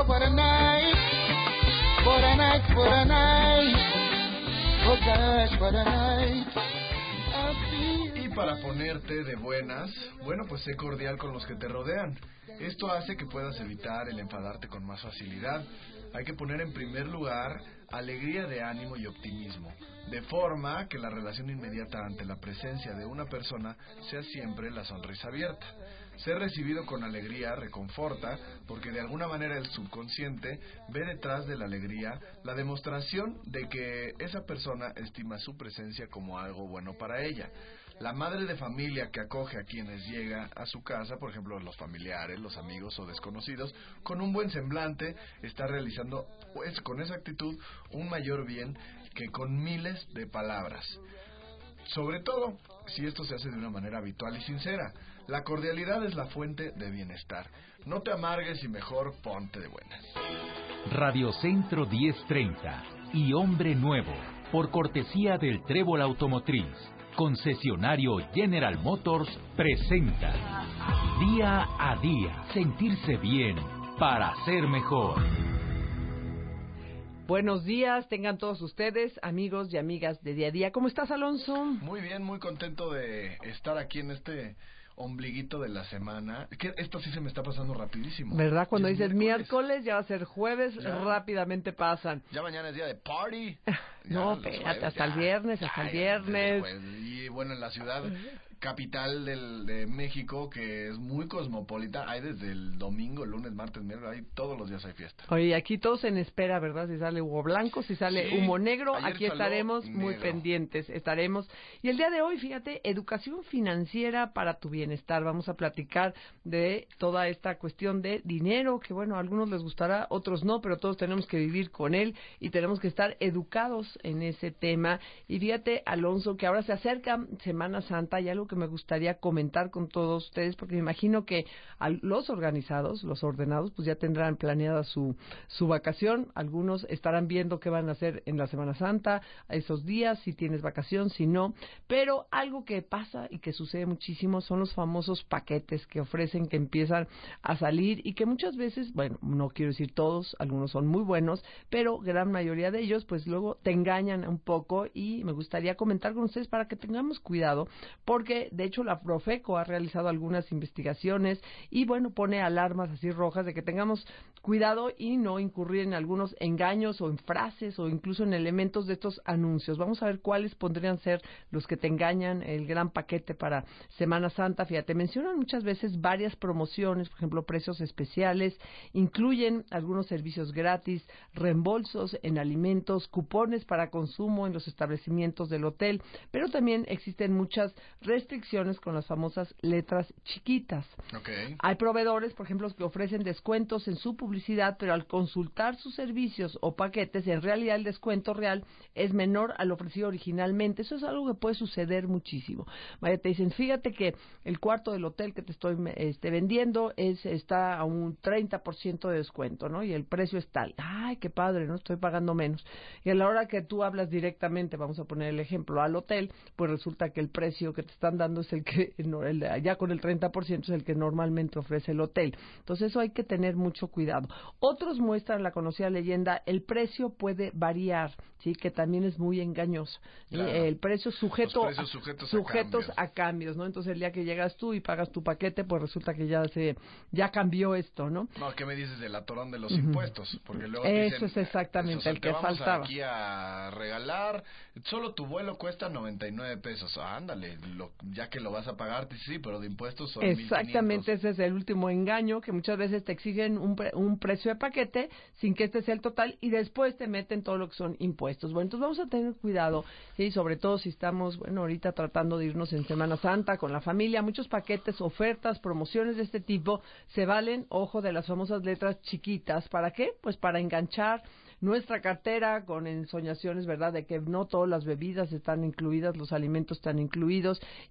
what a night. What a night, what a night. Oh gosh, what a night. Y para ponerte de buenas, bueno, pues sé cordial con los que te rodean. Esto hace que puedas evitar el enfadarte con más facilidad. Hay que poner en primer lugar alegría de ánimo y optimismo, de forma que la relación inmediata ante la presencia de una persona sea siempre la sonrisa abierta. Ser recibido con alegría reconforta, porque de alguna manera el subconsciente ve detrás de la alegría la demostración de que esa persona estima su presencia como algo bueno para ella. La madre de familia que acoge a quienes llega a su casa, por ejemplo los familiares, los amigos o desconocidos, con un buen semblante está realizando pues con esa actitud un mayor bien que con miles de palabras. Sobre todo si esto se hace de una manera habitual y sincera. La cordialidad es la fuente de bienestar. No te amargues y mejor ponte de buenas. Radio Centro 1030 y Hombre Nuevo, por cortesía del Trébol Automotriz. Concesionario General Motors presenta Día a Día, sentirse bien para ser mejor. Buenos días, tengan todos ustedes, amigos y amigas de Día a Día. ¿Cómo estás, Alonso? Muy bien, muy contento de estar aquí en este ombliguito de la semana. Que esto sí se me está pasando rapidísimo. ¿Verdad? Cuando dices miércoles, ya va a ser jueves, ya, rápidamente pasan. Ya mañana es día de party. No, espérate, hasta el viernes, Y bueno, en la ciudad capital de México, que es muy cosmopolita, hay desde el domingo, lunes, martes, miércoles, todos los días hay fiesta. Oye, aquí todos en espera, ¿verdad? Si sale humo blanco, si sale humo negro, aquí estaremos muy pendientes, estaremos. Y el día de hoy, fíjate, educación financiera para tu bienestar. Vamos a platicar de toda esta cuestión de dinero, que bueno, a algunos les gustará, otros no, pero todos tenemos que vivir con él y tenemos que estar educados en ese tema. Y fíjate, Alonso, que ahora se acerca Semana Santa y algo que me gustaría comentar con todos ustedes, porque me imagino que los organizados, los ordenados, pues ya tendrán planeada su vacación. Algunos estarán viendo qué van a hacer en la Semana Santa, a esos días, si tienes vacación, si no. Pero algo que pasa y que sucede muchísimo son los famosos paquetes que ofrecen, que empiezan a salir y que muchas veces, bueno, no quiero decir todos, algunos son muy buenos, pero gran mayoría de ellos, pues luego te engañan un poco, y me gustaría comentar con ustedes para que tengamos cuidado, porque de hecho la Profeco ha realizado algunas investigaciones y bueno, pone alarmas así rojas de que tengamos cuidado y no incurrir en algunos engaños o en frases o incluso en elementos de estos anuncios. Vamos a ver cuáles podrían ser los que te engañan, el gran paquete para Semana Santa. Fíjate, mencionan muchas veces varias promociones, por ejemplo, precios especiales, incluyen algunos servicios gratis, reembolsos en alimentos, cupones para consumo en los establecimientos del hotel, pero también existen muchas restricciones con las famosas letras chiquitas. Okay. Hay proveedores, por ejemplo, que ofrecen descuentos en su publicidad, pero al consultar sus servicios o paquetes, en realidad el descuento real es menor al ofrecido originalmente. Eso es algo que puede suceder muchísimo. Vaya, te dicen, fíjate que el cuarto del hotel que te estoy vendiendo está a un 30% de descuento, ¿no? Y el precio es tal. Ay, qué padre, ¿no? Estoy pagando menos. Y a la hora que tú hablas directamente, vamos a poner el ejemplo, al hotel, pues resulta que el precio que te están dando es el que, ya con el 30% es el que normalmente ofrece el hotel. Entonces eso hay que tener mucho cuidado. Otros muestran la conocida leyenda, el precio puede variar, ¿sí? Que también es muy engañoso. Claro. El precio sujetos a a cambios, ¿no? Entonces el día que llegas tú y pagas tu paquete, pues resulta que ya cambió esto, ¿no? No, ¿qué me dices del atorón de los impuestos? Porque luego eso dicen, es exactamente eso, el que te faltaba. Vamos aquí a regalar, solo tu vuelo cuesta 99 pesos. Ándale, ya que lo vas a pagar, sí, pero de impuestos son Exactamente, 1,500. ese es el último engaño, que muchas veces te exigen un precio de paquete sin que este sea el total y después te meten todo lo que son impuestos. Bueno, entonces vamos a tener cuidado, ¿sí? Sobre todo si estamos, bueno, ahorita tratando de irnos en Semana Santa con la familia. Muchos paquetes, ofertas, promociones de este tipo se valen, ojo, de las famosas letras chiquitas. ¿Para qué? Pues para enganchar nuestra cartera con ensoñaciones, ¿verdad?, de que no todas las bebidas están incluidas, los alimentos están incluidos,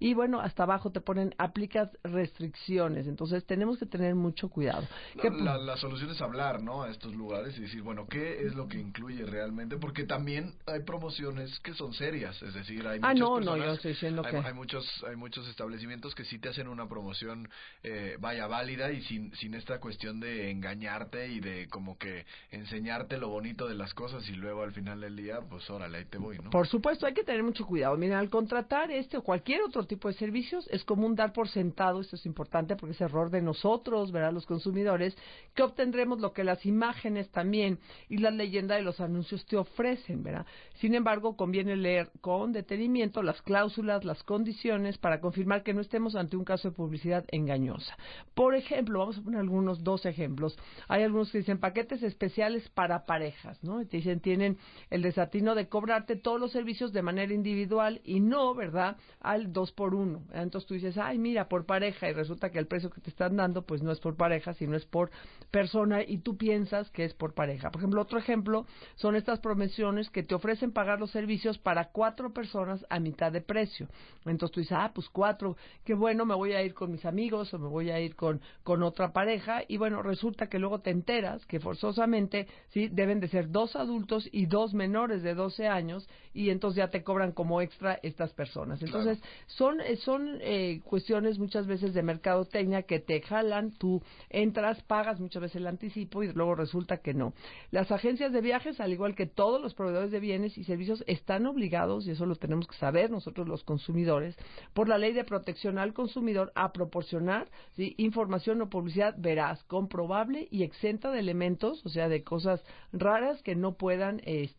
y bueno, hasta abajo te ponen aplicas restricciones. Entonces tenemos que tener mucho cuidado. La solución es hablar, ¿no?, a estos lugares y decir, bueno, ¿qué es lo que incluye realmente? Porque también hay promociones que son serias, es decir, hay muchas personas, yo estoy diciendo que hay muchos establecimientos que sí te hacen una promoción válida y sin esta cuestión de engañarte y de como que enseñarte lo bonito de las cosas y luego al final del día, pues órale, ahí te voy, ¿no? Por supuesto, hay que tener mucho cuidado. Mira, al contratar o cualquier otro tipo de servicios, es común dar por sentado, esto es importante porque es error de nosotros, ¿verdad?, los consumidores, que obtendremos lo que las imágenes también y la leyenda de los anuncios te ofrecen, ¿verdad? Sin embargo, conviene leer con detenimiento las cláusulas, las condiciones, para confirmar que no estemos ante un caso de publicidad engañosa. Por ejemplo, vamos a poner dos ejemplos. Hay algunos que dicen paquetes especiales para parejas, ¿no? Y te dicen, tienen el desatino de cobrarte todos los servicios de manera individual y no, ¿verdad?, al 2x1. Entonces tú dices, ay, mira, por pareja, y resulta que el precio que te están dando, pues no es por pareja, sino es por persona, y tú piensas que es por pareja. Por ejemplo, otro ejemplo son estas promociones que te ofrecen pagar los servicios para 4 personas a mitad de precio. Entonces tú dices, pues 4, qué bueno, me voy a ir con mis amigos o me voy a ir con otra pareja, y bueno, resulta que luego te enteras que forzosamente sí deben de ser 2 adultos y 2 menores de 12 años, y entonces ya te cobran como extra estas personas. Entonces, claro, son cuestiones muchas veces de mercadotecnia que te jalan, tú entras, pagas muchas veces el anticipo y luego resulta que no. Las agencias de viajes, al igual que todos los proveedores de bienes y servicios, están obligados, y eso lo tenemos que saber nosotros los consumidores, por la Ley de Protección al Consumidor, a proporcionar, ¿sí?, información o publicidad veraz, comprobable y exenta de elementos, o sea, de cosas raras que no puedan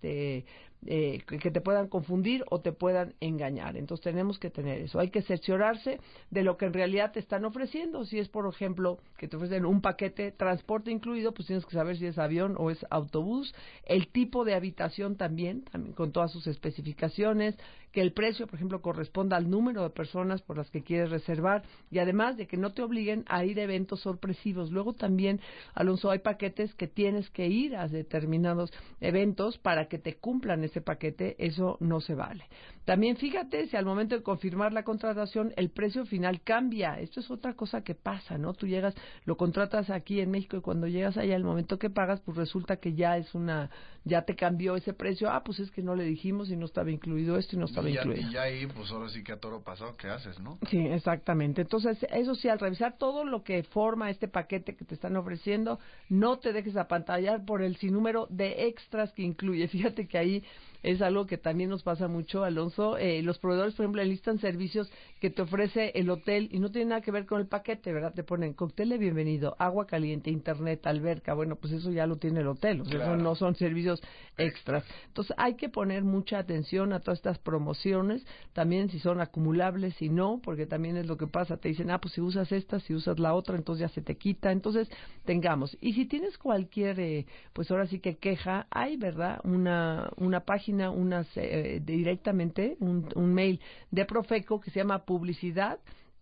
que te puedan confundir o te puedan engañar. Entonces tenemos que tener eso. Hay que cerciorarse de lo que en realidad te están ofreciendo. Si es, por ejemplo, que te ofrecen un paquete transporte incluido, pues tienes que saber si es avión o es autobús. El tipo de habitación también con todas sus especificaciones. Que el precio, por ejemplo, corresponda al número de personas por las que quieres reservar. Y además de que no te obliguen a ir a eventos sorpresivos. Luego también, Alonso, hay paquetes que tienes que ir a determinados eventos para que te cumplan ese paquete. Eso no se vale. También fíjate si al momento de confirmar la contratación el precio final cambia. Esto es otra cosa que pasa, ¿no? Tú llegas, lo contratas aquí en México y cuando llegas allá, el momento que pagas, pues resulta que ya te cambió ese precio. Pues es que no le dijimos y no estaba incluido esto y no estaba incluido. Y ya ahí, pues ahora sí que a toro pasado, ¿qué haces, no? Sí, exactamente. Entonces, eso sí, al revisar todo lo que forma este paquete que te están ofreciendo, no te dejes apantallar por el sinnúmero de extras que incluye. Fíjate que ahí es algo que también nos pasa mucho, Alonso. Los proveedores, por ejemplo, enlistan servicios que te ofrece el hotel y no tiene nada que ver con el paquete, ¿verdad? Te ponen cóctel de bienvenido, agua caliente, internet, alberca. Bueno, pues eso ya lo tiene el hotel. O sea, claro, eso no son servicios extras. Entonces, hay que poner mucha atención a todas estas promociones, también si son acumulables, si no, porque también es lo que pasa. Te dicen, pues si usas esta, si usas la otra, entonces ya se te quita. Entonces, tengamos. Y si tienes cualquier, pues ahora sí que queja, hay, ¿verdad? Una página, directamente un mail de Profeco que se llama publicidad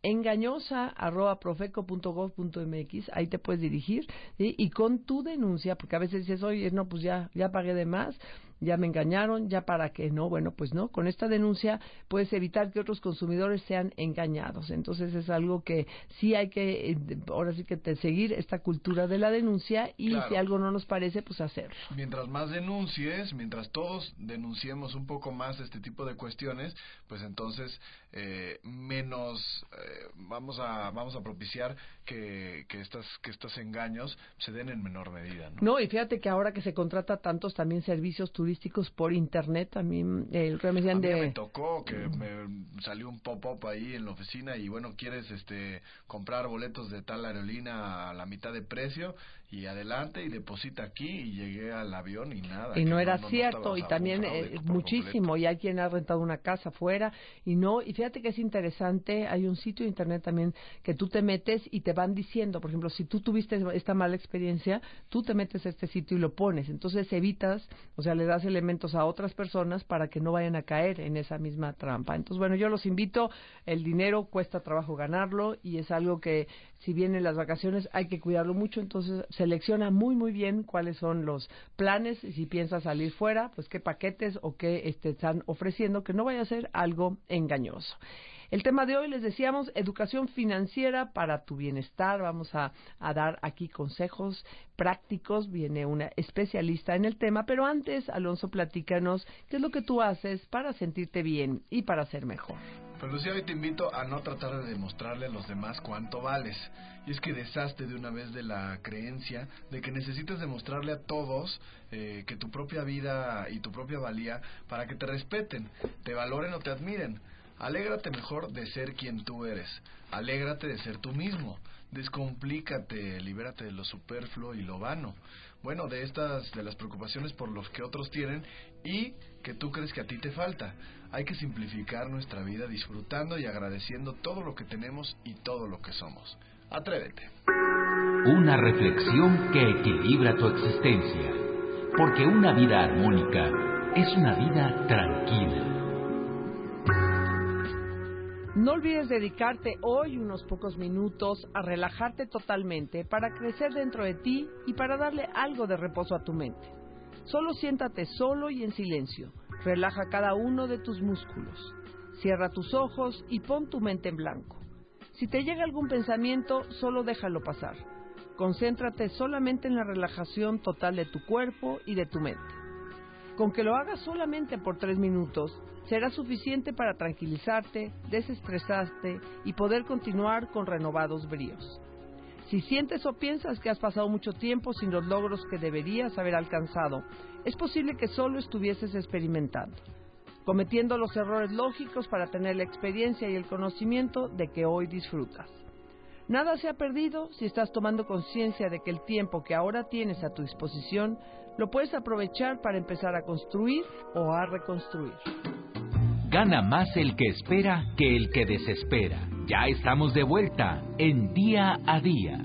engañosa@profeco.gov.mx. Ahí te puedes dirigir, ¿sí?, y con tu denuncia, porque a veces dices, oye, no, pues ya pagué de más, ya me engañaron, ya para qué, no, bueno, pues no, con esta denuncia puedes evitar que otros consumidores sean engañados. Entonces es algo que sí hay que, ahora sí que seguir esta cultura de la denuncia y claro, si algo no nos parece, pues hacerlo. Mientras más denuncies, mientras todos denunciemos un poco más este tipo de cuestiones, pues entonces menos vamos a propiciar que estos engaños se den en menor medida, ¿no? No, y fíjate que ahora que se contrata tantos también servicios turísticos por internet, a mí me tocó que me salió un pop-up ahí en la oficina y bueno, quieres comprar boletos de tal aerolínea a la mitad de precio y adelante y deposita aquí y llegué al avión y nada. Y no era cierto, y también muchísimo, completo. Y hay quien ha rentado una casa afuera y fíjate que es interesante, hay un sitio de internet también que tú te metes y te van diciendo, por ejemplo, si tú tuviste esta mala experiencia, tú te metes a este sitio y lo pones, entonces evitas, o sea, le das elementos a otras personas para que no vayan a caer en esa misma trampa. Entonces, bueno, yo los invito, el dinero cuesta trabajo ganarlo y es algo que si vienen las vacaciones hay que cuidarlo mucho, entonces selecciona muy muy bien cuáles son los planes y si piensas salir fuera, pues qué paquetes o qué están ofreciendo, que no vaya a ser algo engañoso. El tema de hoy, les decíamos, educación financiera para tu bienestar. Vamos a dar aquí consejos prácticos. Viene una especialista en el tema, pero antes, Alonso, platícanos qué es lo que tú haces para sentirte bien y para ser mejor. Pues Lucía, hoy te invito a no tratar de demostrarle a los demás cuánto vales. Y es que deshazte de una vez de la creencia de que necesitas demostrarle a todos que tu propia vida y tu propia valía para que te respeten, te valoren o te admiren. Alégrate mejor de ser quien tú eres. Alégrate de ser tú mismo. Descomplícate, libérate de lo superfluo y lo vano. Bueno, de las preocupaciones por los que otros tienen y que tú crees que a ti te falta. Hay que simplificar nuestra vida disfrutando y agradeciendo todo lo que tenemos y todo lo que somos. Atrévete. Una reflexión que equilibra tu existencia, porque una vida armónica es una vida tranquila. No olvides dedicarte hoy unos pocos minutos a relajarte totalmente para crecer dentro de ti y para darle algo de reposo a tu mente. Solo siéntate solo y en silencio. Relaja cada uno de tus músculos. Cierra tus ojos y pon tu mente en blanco. Si te llega algún pensamiento, solo déjalo pasar. Concéntrate solamente en la relajación total de tu cuerpo y de tu mente. Con que lo hagas solamente por 3 minutos, será suficiente para tranquilizarte, desestresarte y poder continuar con renovados bríos. Si sientes o piensas que has pasado mucho tiempo sin los logros que deberías haber alcanzado, es posible que solo estuvieses experimentando, cometiendo los errores lógicos para tener la experiencia y el conocimiento de que hoy disfrutas. Nada se ha perdido si estás tomando conciencia de que el tiempo que ahora tienes a tu disposición lo puedes aprovechar para empezar a construir o a reconstruir. Gana más el que espera que el que desespera. Ya estamos de vuelta en Día a Día.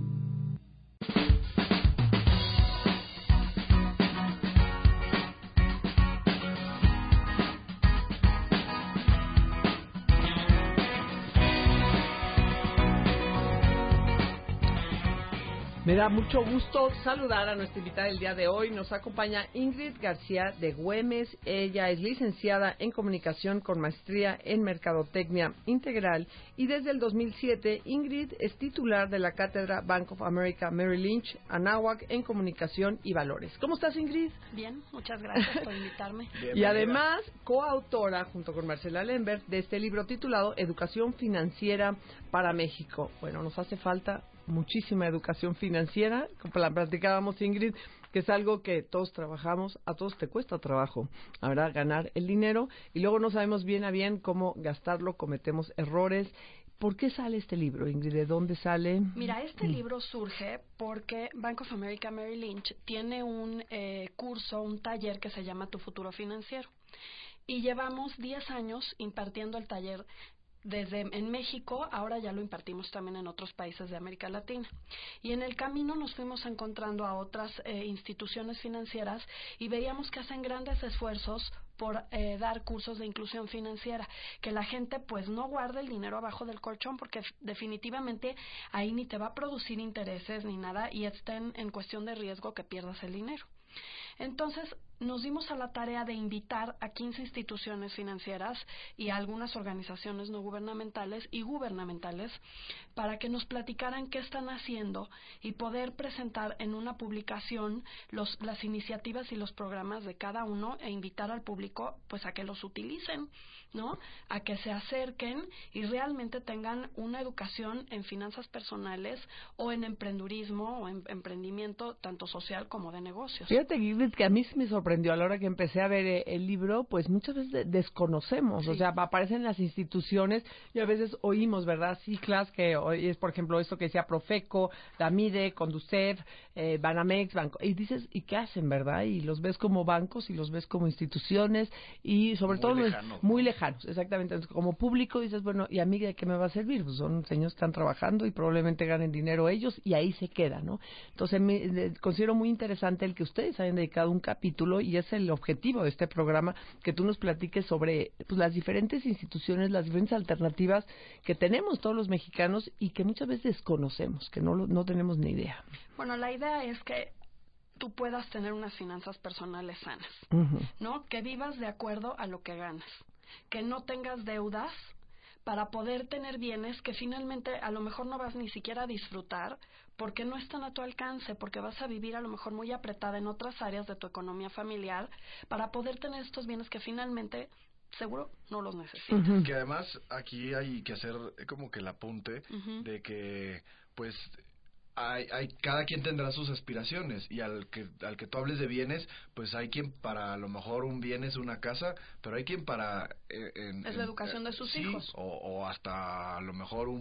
Me da mucho gusto saludar a nuestra invitada del día de hoy. Nos acompaña Ingrid García de Güemes. Ella es licenciada en Comunicación con maestría en Mercadotecnia Integral y desde el 2007 Ingrid es titular de la cátedra Bank of America Merrill Lynch, Anáhuac en Comunicación y Valores. ¿Cómo estás, Ingrid? Bien, muchas gracias por invitarme. Y además coautora junto con Marcela Lembert de este libro titulado Educación Financiera para México. Bueno, nos hace falta muchísima educación financiera, como la platicábamos, Ingrid, que es algo que todos trabajamos, a todos te cuesta trabajo, ¿verdad? Ganar el dinero y luego no sabemos bien a bien cómo gastarlo, cometemos errores. ¿Por qué sale este libro, Ingrid? ¿De dónde sale? Mira, este libro surge porque Bank of America Merrill Lynch tiene un curso, un taller que se llama Tu Futuro Financiero. Y llevamos 10 años impartiendo el taller desde en México, ahora ya lo impartimos también en otros países de América Latina. Y en el camino nos fuimos encontrando a otras instituciones financieras y veíamos que hacen grandes esfuerzos por dar cursos de inclusión financiera, que la gente pues no guarde el dinero abajo del colchón porque definitivamente ahí ni te va a producir intereses ni nada y estén en cuestión de riesgo que pierdas el dinero. Entonces nos dimos a la tarea de invitar a 15 instituciones financieras y a algunas organizaciones no gubernamentales y gubernamentales para que nos platicaran qué están haciendo y poder presentar en una publicación las iniciativas y los programas de cada uno e invitar al público pues a que los utilicen, ¿no? A que se acerquen y realmente tengan una educación en finanzas personales o en emprendurismo o en emprendimiento tanto social como de negocios. Fíjate, Ingrid, que a mí me sorprendió a la hora que empecé a ver el libro, pues muchas veces desconocemos, sí. O sea, aparecen las instituciones y a veces oímos, ¿verdad? Siglas que hoy es, por ejemplo, esto que decía Profeco, Damide, Conducef, Banamex, Banco, y dices, ¿y qué hacen, verdad? Y los ves como bancos y los ves como instituciones y sobre todo muy lejanos, exactamente. Entonces, como público dices, bueno, ¿y a mí de qué me va a servir? Pues son señores que están trabajando y probablemente ganen dinero ellos y ahí se queda, ¿no? Entonces, considero muy interesante el que ustedes hayan dedicado un capítulo y es el objetivo de este programa, que tú nos platiques sobre pues, las diferentes instituciones, las diferentes alternativas que tenemos todos los mexicanos y que muchas veces desconocemos, que no tenemos ni idea. Bueno, la idea es que tú puedas tener unas finanzas personales sanas, ¿no? Que vivas de acuerdo a lo que ganas, que no tengas deudas para poder tener bienes que finalmente a lo mejor no vas ni siquiera a disfrutar porque no están a tu alcance, porque vas a vivir a lo mejor muy apretada en otras áreas de tu economía familiar para poder tener estos bienes que finalmente seguro no los necesitas. Uh-huh. Que además aquí hay que hacer como que el apunte de que pues cada quien tendrá sus aspiraciones, y al que tú hables de bienes, pues hay quien para a lo mejor un bien es una casa, pero hay quien para es la educación de sus hijos, o hasta a lo mejor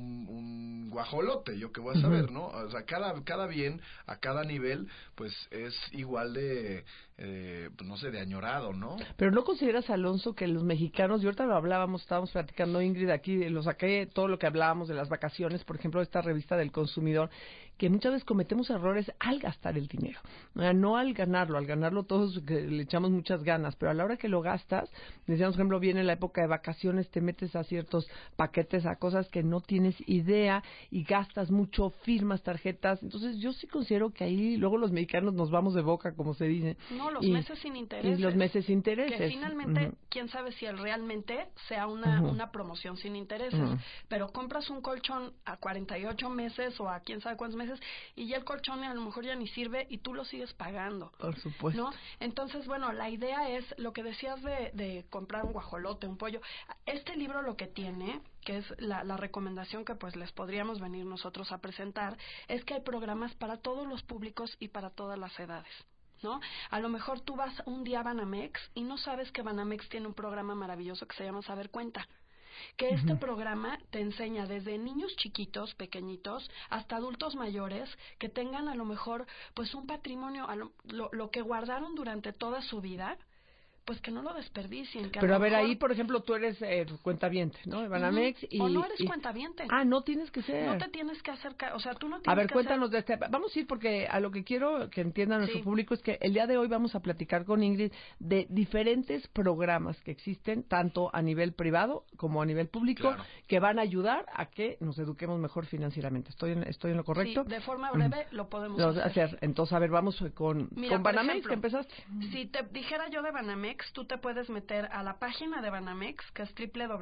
un guajolote, yo qué voy a saber, ¿no? O sea, cada bien a cada nivel pues es igual de pues no sé, de añorado, ¿no? Pero ¿no consideras, Alonso, que los mexicanos, y ahorita lo hablábamos, estábamos platicando, Ingrid, aquí lo saqué, todo lo que hablábamos de las vacaciones, por ejemplo, esta revista del consumidor, que muchas veces cometemos errores al gastar el dinero, no al ganarlo todos le echamos muchas ganas, pero a la hora que lo gastas, decíamos, por ejemplo, viene la época de vacaciones, te metes a ciertos paquetes, a cosas que no tienes idea y gastas mucho, firmas, tarjetas. Entonces yo sí considero que ahí luego los mexicanos nos vamos de boca, como se dice. No, los meses sin intereses. Y los meses sin intereses. Que finalmente, quién sabe si realmente sea una promoción sin intereses. Pero compras un colchón a 48 meses o a quién sabe cuántos meses y ya el colchón a lo mejor ya ni sirve y tú lo sigues pagando. Por supuesto. ¿No? Entonces, bueno, la idea es lo que decías de comprar un guajolote, un pollo. Este libro lo que tiene, que es la recomendación que pues les podríamos venir nosotros a presentar, es que hay programas para todos los públicos y para todas las edades, ¿no? A lo mejor tú vas un día a Banamex y no sabes que Banamex tiene un programa maravilloso que se llama Saber Cuenta, que este programa te enseña desde niños chiquitos, pequeñitos, hasta adultos mayores que tengan a lo mejor pues un patrimonio, lo que guardaron durante toda su vida, pues que no lo desperdicien. Pero a ver, ahí, por ejemplo, tú eres cuentaviente, ¿no? De Banamex. O no eres cuentaviente. No tienes que ser. No te tienes que hacer, o sea, tú no tienes que A ver, cuéntanos de este. Vamos a ir porque a lo que quiero que entienda nuestro público es que el día de hoy vamos a platicar con Ingrid de diferentes programas que existen, tanto a nivel privado como a nivel público, que van a ayudar a que nos eduquemos mejor financieramente. ¿Estoy en lo correcto? Sí, de forma breve lo podemos hacer. Entonces, a ver, vamos con Banamex, ejemplo, que empezaste. Si te dijera yo de Banamex, tú te puedes meter a la página de Banamex, que es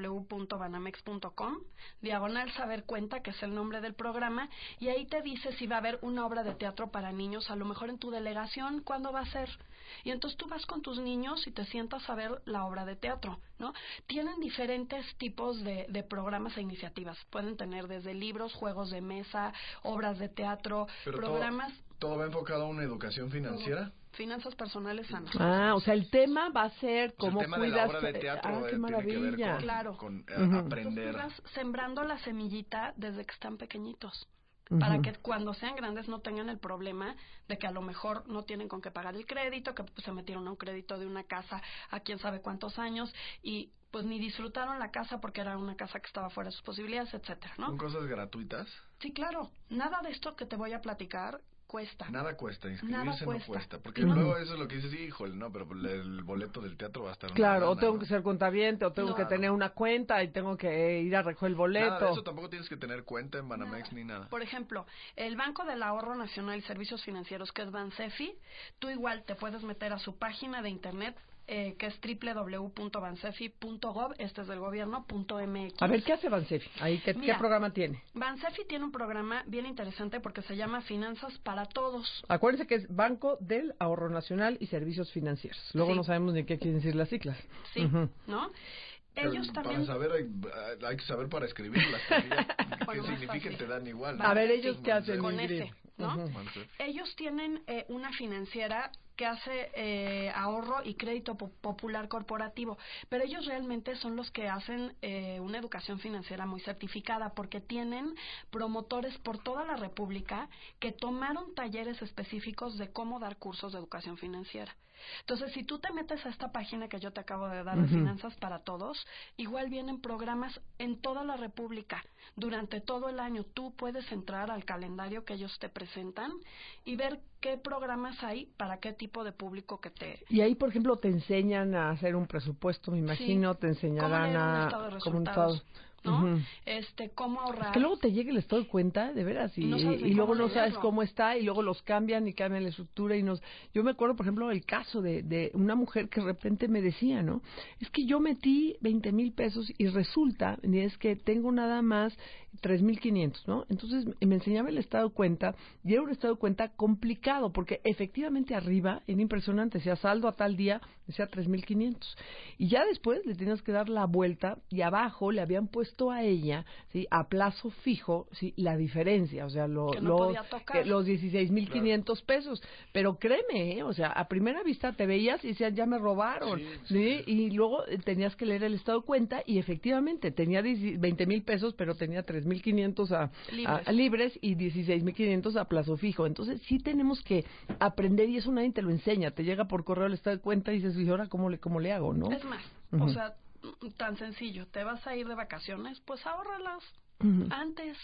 www.banamex.com, /Saber Cuenta, que es el nombre del programa, y ahí te dice si va a haber una obra de teatro para niños, a lo mejor en tu delegación, ¿cuándo va a ser? Y entonces tú vas con tus niños y te sientas a ver la obra de teatro, ¿no? Tienen diferentes tipos de programas e iniciativas. Pueden tener desde libros, juegos de mesa, obras de teatro, pero programas... ¿Todo va enfocado a una educación financiera? Finanzas personales sanas. O sea, el tema va a ser cómo cuidas... El tema de la obra de teatro qué maravilla. Con aprender. Tú vas sembrando la semillita desde que están pequeñitos, para que cuando sean grandes no tengan el problema de que a lo mejor no tienen con qué pagar el crédito, que se metieron a un crédito de una casa a quién sabe cuántos años y pues ni disfrutaron la casa porque era una casa que estaba fuera de sus posibilidades, etcétera, ¿no? ¿Son cosas gratuitas? Sí, claro. Nada de esto que te voy a platicar cuesta. Nada cuesta, inscribirse no cuesta. Porque no. Luego eso es lo que dices, híjole, no, pero el boleto del teatro va a estar... Claro, o tengo que ser cuentaviente, o tengo que tener una cuenta y tengo que ir a recoger el boleto. Nada de eso, tampoco tienes que tener cuenta en Banamex ni nada. Por ejemplo, el Banco del Ahorro Nacional y Servicios Financieros, que es Bansefi, tú igual te puedes meter a su página de internet, que es www.bansefi.gov, este es del gobierno, .mx. A ver, ¿qué hace Bansefi? ¿Qué programa tiene? Bansefi tiene un programa bien interesante porque se llama Finanzas para Todos. Acuérdense que es Banco del Ahorro Nacional y Servicios Financieros. Luego no sabemos ni qué quieren decir las siglas. Sí, ¿no? Ellos también... Para saber, hay que saber para escribirlas. ¿Qué significan? Te dan igual. A ver, ¿ellos qué hacen? Con ese, ¿no? Ellos tienen una financiera que hace ahorro y crédito popular corporativo, pero ellos realmente son los que hacen una educación financiera muy certificada porque tienen promotores por toda la República que tomaron talleres específicos de cómo dar cursos de educación financiera. Entonces, si tú te metes a esta página que yo te acabo de dar de Finanzas para Todos, igual vienen programas en toda la República. Durante todo el año tú puedes entrar al calendario que ellos te presentan y ver qué programas hay para qué tipo de público que te... Y ahí, por ejemplo, te enseñan a hacer un presupuesto, me imagino, te enseñarán a... ¿Cómo un estado de resultados? ¿no? Cómo ahorrar. Es que luego te llega el estado de cuenta, de veras, y luego no sabes cómo está, y luego los cambian y cambian la estructura. Yo me acuerdo, por ejemplo, el caso de una mujer que de repente me decía, ¿no? Es que yo metí 20,000 pesos y resulta, es que tengo nada más 3,500, ¿no? Entonces me enseñaba el estado de cuenta, y era un estado de cuenta complicado, porque efectivamente arriba, era impresionante, decía saldo a tal día, decía 3,500. Y ya después le tenías que dar la vuelta, y abajo le habían puesto a ella, ¿sí?, a plazo fijo, ¿sí?, la diferencia, o sea, los 16,500 pesos. Pero créeme, o sea, a primera vista te veías y decías, ya me robaron, ¿sí? Y luego tenías que leer el estado de cuenta, y efectivamente tenía 20,000 pesos, pero tenía 3,500 a libres y 16,500 a plazo fijo. Entonces sí tenemos que aprender, y eso nadie te lo enseña. Te llega por correo el estado de cuenta y dices, ¿y ahora cómo le hago, no? Es más, o sea, tan sencillo, te vas a ir de vacaciones, pues ahórralas antes,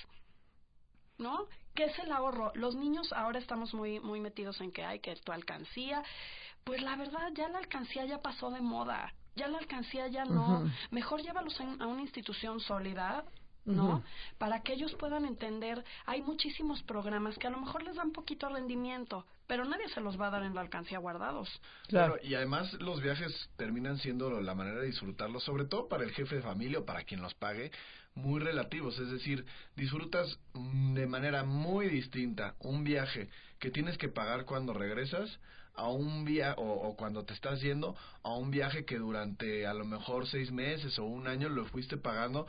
¿no? ¿Qué es el ahorro? Los niños ahora estamos muy metidos en que hay que tu alcancía. Pues la verdad, ya la alcancía ya pasó de moda. Ya la alcancía ya no. Mejor llévalos a una institución sólida, ¿no? Para que ellos puedan entender. Hay muchísimos programas que a lo mejor les dan poquito rendimiento, pero nadie se los va a dar en la alcancía guardados. Claro, y además los viajes terminan siendo la manera de disfrutarlos, sobre todo para el jefe de familia o para quien los pague, muy relativos. Es decir, disfrutas de manera muy distinta un viaje que tienes que pagar cuando regresas a un viaje, o cuando te estás yendo a un viaje que durante a lo mejor 6 meses o un año lo fuiste pagando.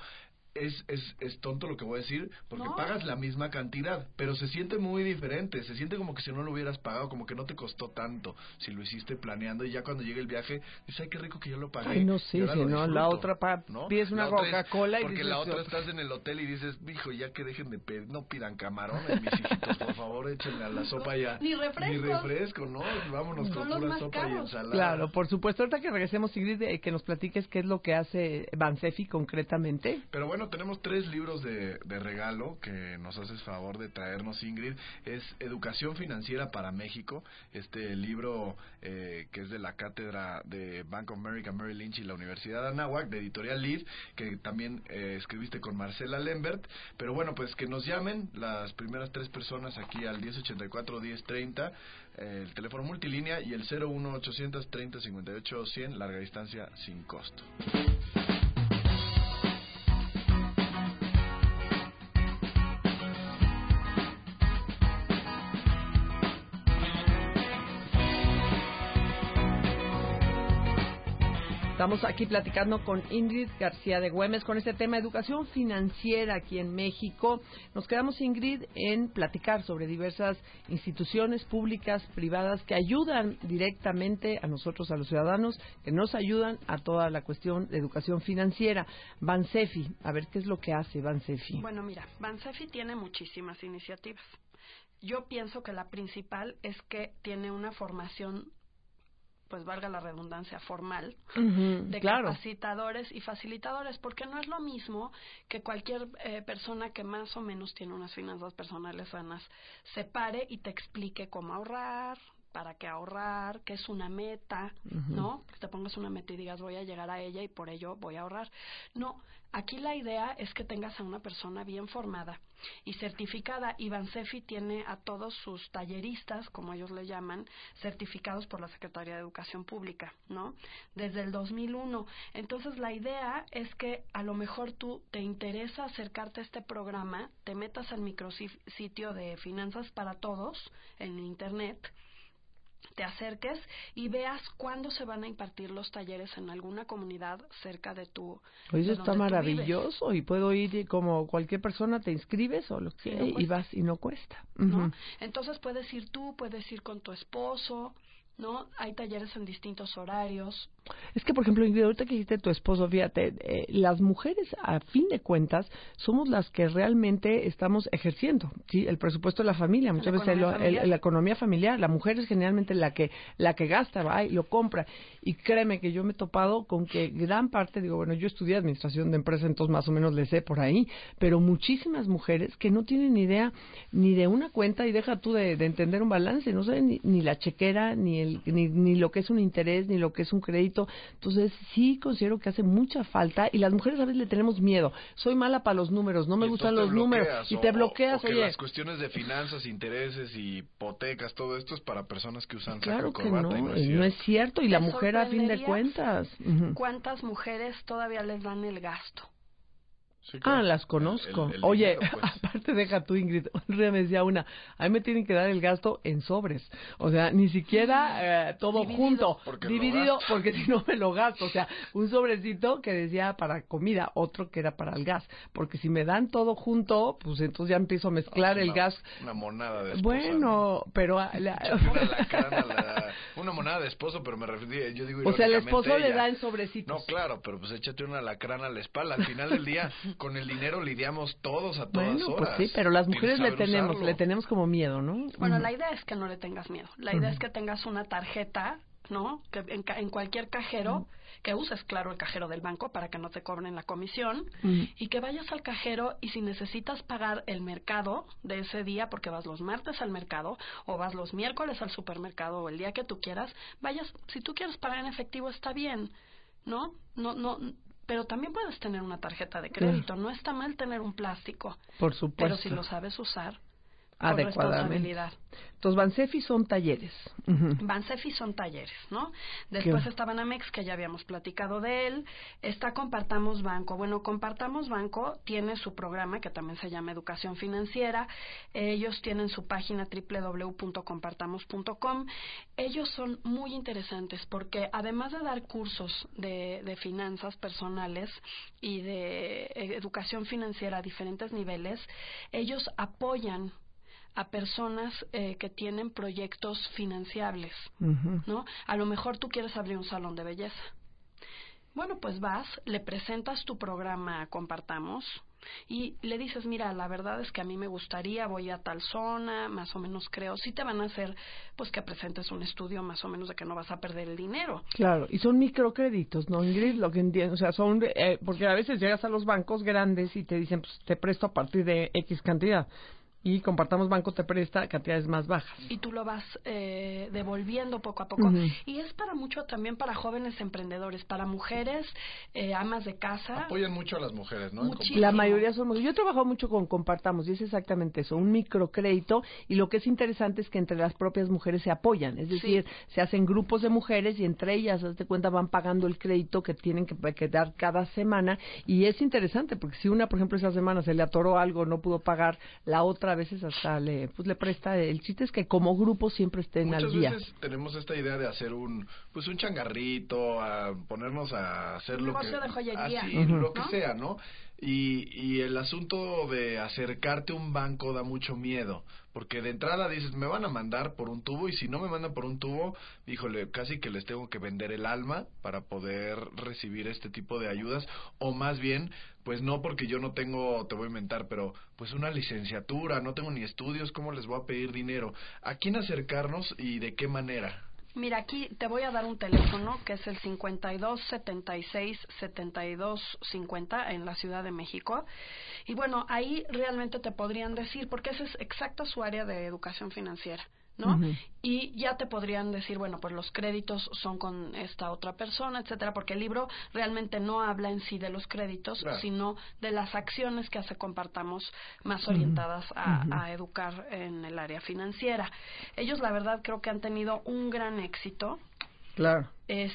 Es tonto lo que voy a decir, porque pagas la misma cantidad, pero se siente muy diferente, se siente como que si no lo hubieras pagado, como que no te costó tanto si lo hiciste planeando, y ya cuando llega el viaje dices, ay, qué rico que yo lo pagué. Ay, no sé, si no, la otra ¿no? pides una Coca-Cola y porque dices, la otra estás en el hotel y dices, hijo, ya que dejen de pedir, no pidan camarones, mis hijitos, por favor, échenle a la sopa ya. Ni refresco, ¿no? Vámonos con pura sopa caros. Y ensalada. Claro, por supuesto. Ahorita que regresemos, Ingrid, que nos platiques qué es lo que hace Bansefi concretamente. Pero bueno, tenemos 3 libros de regalo que nos haces favor de traernos, Ingrid. Es Educación Financiera para México, este libro que es de la cátedra de Bank of America, Merrill Lynch y la Universidad de Anáhuac, de Editorial Lead, que también escribiste con Marcela Lembert. Pero bueno, pues que nos llamen las primeras 3 personas aquí al 1084-1030, el teléfono multilínea, y el 01830-58-100, larga distancia sin costo. Estamos aquí platicando con Ingrid García de Güemes con este tema educación financiera aquí en México. Nos quedamos, Ingrid, en platicar sobre diversas instituciones públicas, privadas, que ayudan directamente a nosotros, a los ciudadanos, que nos ayudan a toda la cuestión de educación financiera. Bansefi, a ver, ¿qué es lo que hace Bansefi? Bueno, mira, Bansefi tiene muchísimas iniciativas. Yo pienso que la principal es que tiene una formación, pues valga la redundancia, formal, de capacitadores y facilitadores, porque no es lo mismo que cualquier persona que más o menos tiene unas finanzas personales sanas se pare y te explique cómo ahorrar, para qué ahorrar, qué es una meta, ¿no? Que te pongas una meta y digas, voy a llegar a ella y por ello voy a ahorrar. No, aquí la idea es que tengas a una persona bien formada y certificada, y Bansefi tiene a todos sus talleristas, como ellos le llaman, certificados por la Secretaría de Educación Pública, ¿no? Desde el 2001. Entonces la idea es que a lo mejor tú te interesa acercarte a este programa, te metas al micrositio de Finanzas para Todos en Internet, te acerques y veas cuándo se van a impartir los talleres en alguna comunidad cerca de tu... Pues eso está maravilloso, y puedo ir como cualquier persona, te inscribes o lo que no y vas y no cuesta. ¿No? Entonces puedes ir tú, puedes ir con tu esposo, ¿no? Hay talleres en distintos horarios. Es que, por ejemplo, Ingrid, ahorita que dijiste tu esposo, fíjate, las mujeres, a fin de cuentas, somos las que realmente estamos ejerciendo, ¿sí?, el presupuesto de la familia. Muchas veces la economía familiar, la mujer es generalmente la que gasta, va y lo compra. Y créeme que yo me he topado con que gran parte, digo, bueno, yo estudié administración de empresas, entonces más o menos le sé por ahí, pero muchísimas mujeres que no tienen ni idea ni de una cuenta, y deja tú de entender un balance, no saben ni la chequera, ni lo que es un interés, ni lo que es un crédito. crédito. Entonces, sí considero que hace mucha falta y las mujeres a veces le tenemos miedo. Soy mala para los números, no me gustan los números y te bloqueas. O que las cuestiones de finanzas, intereses y hipotecas, todo esto es para personas que usan claro saco y corbata. Que no, y no es cierto. Y la ¿Te mujer, a fin de cuentas. ¿Cuántas mujeres todavía les dan el gasto? Sí, claro. Las conozco. El Oye, dinero, pues. aparte deja tú, Ingrid, un día me decía una, a mí me tienen que dar el gasto en sobres. O sea, ni siquiera todo junto, dividido, porque si no me lo gasto. O sea, un sobrecito que decía para comida, otro que era para el gas. Porque si me dan todo junto, pues entonces ya empiezo a mezclar el gas. Una monada de esposa. Bueno, ¿no? Pero... una monada de esposo, pero me refiero, yo digo... O sea, el esposo le da en sobrecitos. No, claro, pero pues échate una alacrán a la espalda. Al final del día... Con el dinero lidiamos todos a todas horas. Pues sí, pero las mujeres le tenemos como miedo, ¿no? Bueno, la idea es que no le tengas miedo. La idea es que tengas una tarjeta, ¿no? Que en cualquier cajero, que uses, claro, el cajero del banco para que no te cobren la comisión, y que vayas al cajero y si necesitas pagar el mercado de ese día, porque vas los martes al mercado, o vas los miércoles al supermercado, o el día que tú quieras, vayas, si tú quieres pagar en efectivo está bien, ¿no? No, pero también puedes tener una tarjeta de crédito. Claro. No está mal tener un plástico. Por supuesto. Pero si lo sabes usar adecuadamente. Con responsabilidad. Entonces, Bansefi son talleres. Bansefi son talleres, ¿no? Después está Banamex, que ya habíamos platicado de él. Está Compartamos Banco. Bueno, Compartamos Banco tiene su programa, que también se llama Educación Financiera. Ellos tienen su página www.compartamos.com. Ellos son muy interesantes porque además de dar cursos de finanzas personales y de educación financiera a diferentes niveles, ellos apoyan a personas que tienen proyectos financiables, ¿no? A lo mejor tú quieres abrir un salón de belleza. Bueno, pues vas, le presentas tu programa a Compartamos y le dices, mira, la verdad es que a mí me gustaría, voy a tal zona, más o menos creo, sí te van a hacer, pues que presentes un estudio más o menos de que no vas a perder el dinero. Claro, y son microcréditos, ¿no, Ingrid? Lo que entiendo, o sea, son, porque a veces llegas a los bancos grandes y te dicen, pues te presto a partir de X cantidad. Y Compartamos Banco te presta cantidades más bajas. Y tú lo vas devolviendo poco a poco. Y es para mucho también para jóvenes emprendedores, para mujeres, amas de casa. Apoyan mucho a las mujeres, ¿no? Muchísimo. La mayoría son mujeres. Yo he trabajado mucho con Compartamos y es exactamente eso, un microcrédito. Y lo que es interesante es que entre las propias mujeres se apoyan. Es decir, se hacen grupos de mujeres y entre ellas, hazte cuenta, van pagando el crédito que tienen que dar cada semana. Y es interesante porque si una, por ejemplo, esa semana se le atoró algo, no pudo pagar, la otra a veces hasta le presta. El chiste es que como grupo siempre estén al día. Muchas veces tenemos esta idea de hacer un changarrito, a ponernos a hacer un negocio de joyería, así, lo que sea, ¿no? Y el asunto de acercarte a un banco da mucho miedo, porque de entrada dices, me van a mandar por un tubo, y si no me mandan por un tubo, híjole, casi que les tengo que vender el alma para poder recibir este tipo de ayudas, o más bien, pues no, porque yo no tengo, te voy a inventar, pero pues una licenciatura, no tengo ni estudios, ¿cómo les voy a pedir dinero? ¿A quién acercarnos y de qué manera? Mira, aquí te voy a dar un teléfono que es el 5276-7250 en la Ciudad de México. Y bueno, ahí realmente te podrían decir, porque esa es exacta su área de educación financiera, ¿no? Y ya te podrían decir, bueno, pues los créditos son con esta otra persona, etcétera, porque el libro realmente no habla en sí de los créditos, claro, sino de las acciones que Compartamos más orientadas a educar en el área financiera. Ellos, la verdad, creo que han tenido un gran éxito. Claro.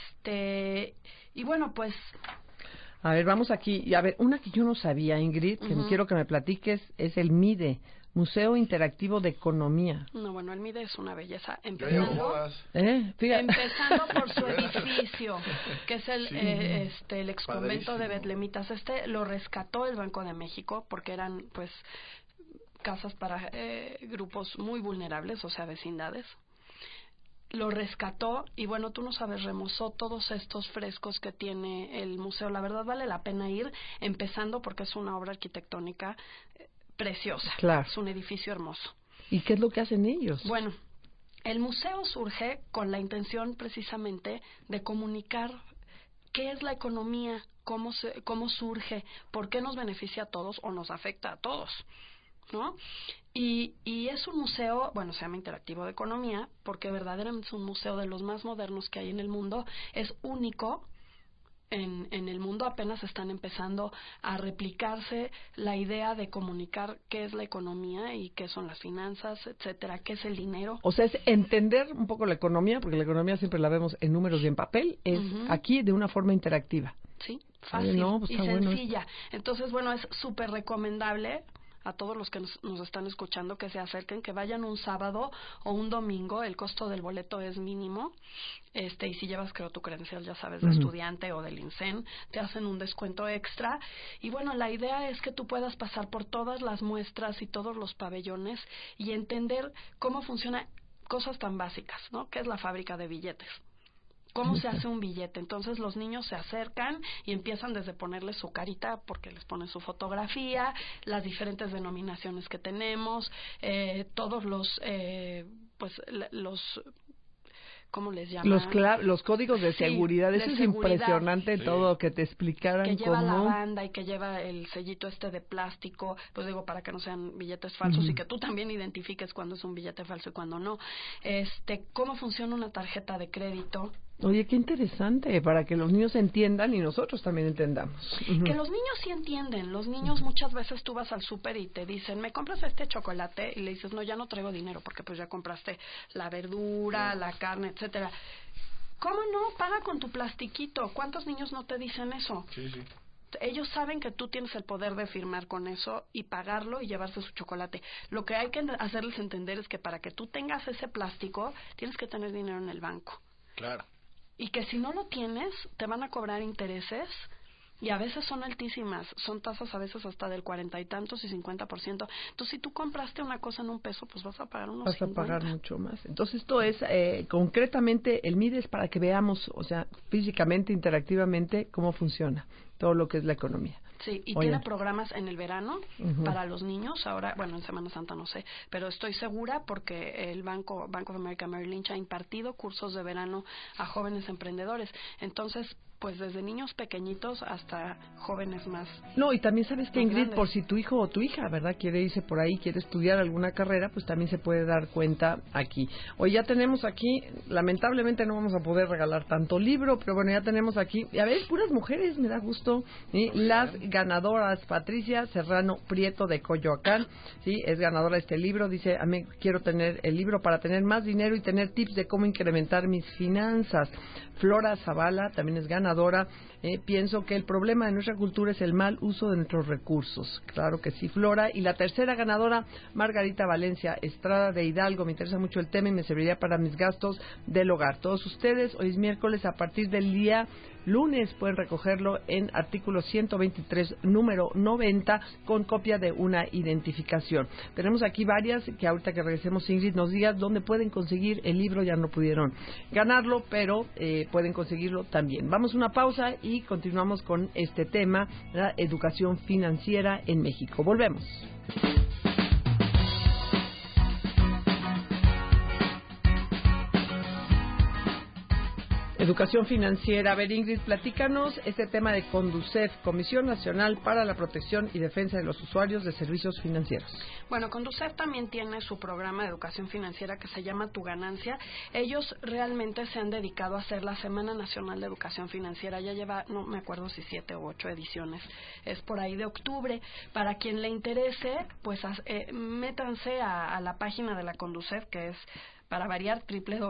Y bueno, pues... A ver, vamos aquí. Y a ver, una que yo no sabía, Ingrid, que quiero que me platiques, es el MIDE. Museo Interactivo de Economía. No, bueno, el MIDE es una belleza. Empezando por su edificio, que es el exconvento de Betlemitas. Lo rescató el Banco de México porque eran, pues, casas para grupos muy vulnerables, o sea, vecindades. Lo rescató y bueno, tú no sabes, remozó todos estos frescos que tiene el museo. La verdad vale la pena ir, empezando porque es una obra arquitectónica preciosa. Claro. Es un edificio hermoso. ¿Y qué es lo que hacen ellos? Bueno, el museo surge con la intención precisamente de comunicar qué es la economía, cómo surge, por qué nos beneficia a todos o nos afecta a todos, ¿no? Y es un museo, bueno, se llama Interactivo de Economía, porque verdaderamente es un museo de los más modernos que hay en el mundo. Es único en el mundo, apenas están empezando a replicarse la idea de comunicar qué es la economía y qué son las finanzas, etcétera, qué es el dinero. O sea, es entender un poco la economía, porque la economía siempre la vemos en números y en papel, es aquí de una forma interactiva. Sí, fácil pues y Bueno. sencilla. Entonces, bueno, es súper recomendable a todos los que nos están escuchando que se acerquen, que vayan un sábado o un domingo. El costo del boleto es mínimo, y si llevas, creo, tu credencial, ya sabes, de estudiante o del INSEN, te hacen un descuento extra. Y bueno, la idea es que tú puedas pasar por todas las muestras y todos los pabellones y entender cómo funciona cosas tan básicas, ¿no? ¿Qué es la fábrica de billetes? ¿Cómo se hace un billete? Entonces los niños se acercan y empiezan desde ponerles su carita, porque les ponen su fotografía, las diferentes denominaciones que tenemos, todos los ¿cómo les llaman? Los códigos de seguridad. Eso es impresionante, todo que te explicaran que lleva cómo. la banda y que lleva el sellito de plástico, pues digo, para que no sean billetes falsos y que tú también identifiques cuándo es un billete falso y cuándo no. Cómo funciona una tarjeta de crédito. Oye, qué interesante, para que los niños entiendan y nosotros también entendamos. Que los niños sí entienden. Los niños muchas veces tú vas al súper y te dicen, ¿me compras este chocolate? Y le dices, no, ya no traigo dinero porque pues ya compraste la verdura, la carne, etcétera. ¿Cómo no? Paga con tu plastiquito. ¿Cuántos niños no te dicen eso? Sí. Ellos saben que tú tienes el poder de firmar con eso y pagarlo y llevarse su chocolate. Lo que hay que hacerles entender es que para que tú tengas ese plástico, tienes que tener dinero en el banco. Claro. Y que si no lo tienes, te van a cobrar intereses y a veces son altísimas. Son tasas a veces hasta del 40 y tantos y 50%. Entonces, si tú compraste una cosa en $1, pues vas a pagar unos 50. Vas a pagar mucho más. Entonces, esto es, concretamente, el MIDE es para que veamos, o sea, físicamente, interactivamente, cómo funciona todo lo que es la economía. Sí, y tiene programas en el verano para los niños. Ahora, bueno, en Semana Santa no sé, pero estoy segura porque el Bank of America Merrill Lynch ha impartido cursos de verano a jóvenes emprendedores. Entonces, pues desde niños pequeñitos hasta jóvenes más. No, y también sabes que, Ingrid, grandes. por si tu hijo o tu hija, ¿verdad?, quiere irse por ahí, quiere estudiar alguna carrera, pues también se puede dar cuenta aquí. Hoy ya tenemos aquí, lamentablemente no vamos a poder regalar tanto libro, pero bueno, ya tenemos aquí, ya ves, puras mujeres, me da gusto, ¿sí? Las ganadoras, Patricia Serrano Prieto de Coyoacán, ¿sí? Es ganadora de este libro, dice, a mí quiero tener el libro para tener más dinero y tener tips de cómo incrementar mis finanzas. Flora Zavala también es ganadora. Pienso que el problema de nuestra cultura es el mal uso de nuestros recursos. Claro que sí, Flora. Y la tercera ganadora, Margarita Valencia Estrada de Hidalgo. Me interesa mucho el tema y me serviría para mis gastos del hogar. Todos ustedes, hoy es miércoles, a partir del día lunes pueden recogerlo en artículo 123, número 90, con copia de una identificación. Tenemos aquí varias que ahorita que regresemos, Ingrid, nos digas dónde pueden conseguir el libro. Ya no pudieron ganarlo, pero pueden conseguirlo también. Vamos a una pausa y continuamos con este tema, la educación financiera en México. Volvemos. Educación financiera. A ver, Ingrid, platícanos este tema de Conducef, Comisión Nacional para la Protección y Defensa de los Usuarios de Servicios Financieros. Bueno, Conducef también tiene su programa de educación financiera que se llama Tu Ganancia. Ellos realmente se han dedicado a hacer la Semana Nacional de Educación Financiera. Ya lleva, no me acuerdo si 7 u 8 ediciones. Es por ahí de octubre. Para quien le interese, pues métanse a la página de la Conducef, que es, para variar,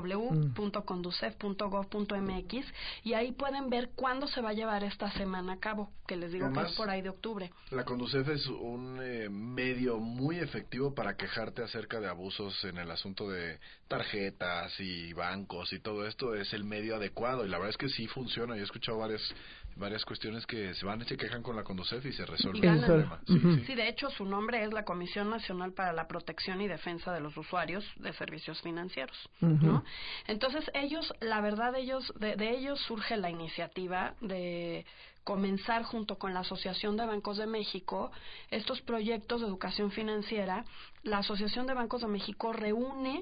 www.conducef.gov.mx, y ahí pueden ver cuándo se va a llevar esta semana a cabo, que les digo que es por ahí de octubre. La Conducef es un medio muy efectivo para quejarte acerca de abusos en el asunto de tarjetas y bancos y todo esto. Es el medio adecuado y la verdad es que sí funciona. Yo he escuchado varias cuestiones que se quejan con la Conducef y se resuelve el problema. Sí, de hecho su nombre es la Comisión Nacional para la Protección y Defensa de los Usuarios de Servicios Financieros, ¿no? Entonces ellos, la verdad, de ellos surge la iniciativa de comenzar junto con la Asociación de Bancos de México estos proyectos de educación financiera. La Asociación de Bancos de México reúne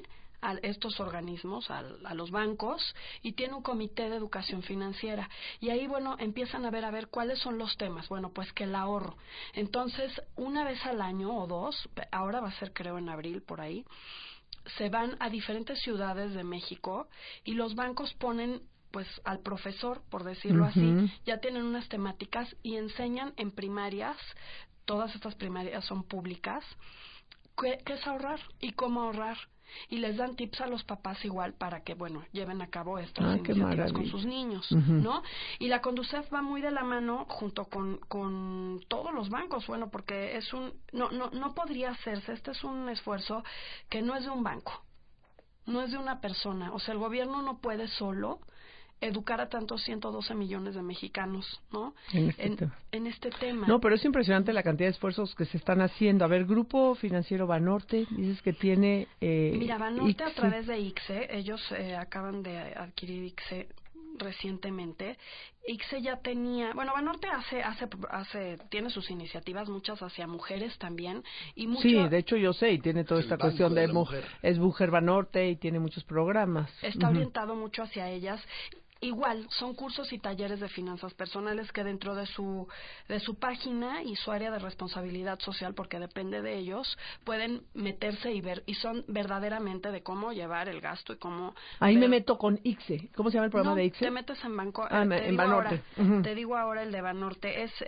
a estos organismos, a los bancos, y tiene un comité de educación financiera. Y ahí, bueno, empiezan a ver cuáles son los temas. Bueno, pues que el ahorro. Entonces, una vez al año o dos, ahora va a ser creo en abril por ahí, se van a diferentes ciudades de México y los bancos ponen pues al profesor, por decirlo así, ya tienen unas temáticas y enseñan en primarias, todas estas primarias son públicas, qué es ahorrar y cómo ahorrar. Y les dan tips a los papás igual para que, bueno, lleven a cabo estas iniciativas con sus niños, ¿no? Y la Conducef va muy de la mano junto con todos los bancos, bueno, porque es no podría hacerse, este es un esfuerzo que no es de un banco, no es de una persona, o sea, el gobierno no puede solo educar a tantos 112 millones de mexicanos, ¿no? En este tema. No, pero es impresionante la cantidad de esfuerzos que se están haciendo. A ver, Grupo Financiero Banorte, dices que tiene... Mira, Banorte ICSE. A través de ICSE, ellos acaban de adquirir ICSE recientemente. ICSE ya tenía, bueno, Banorte tiene sus iniciativas, muchas hacia mujeres también, y mucho, sí, de hecho yo sé, y tiene toda esta cuestión de es Mujer Banorte y tiene muchos programas. Está orientado mucho hacia ellas. Igual, son cursos y talleres de finanzas personales que dentro de su página y su área de responsabilidad social, porque depende de ellos, pueden meterse y ver, y son verdaderamente de cómo llevar el gasto y cómo... Ahí me meto con ICSE. ¿Cómo se llama el programa de ICSE? Te metes en banco... en Banorte. Te digo ahora el de Banorte, es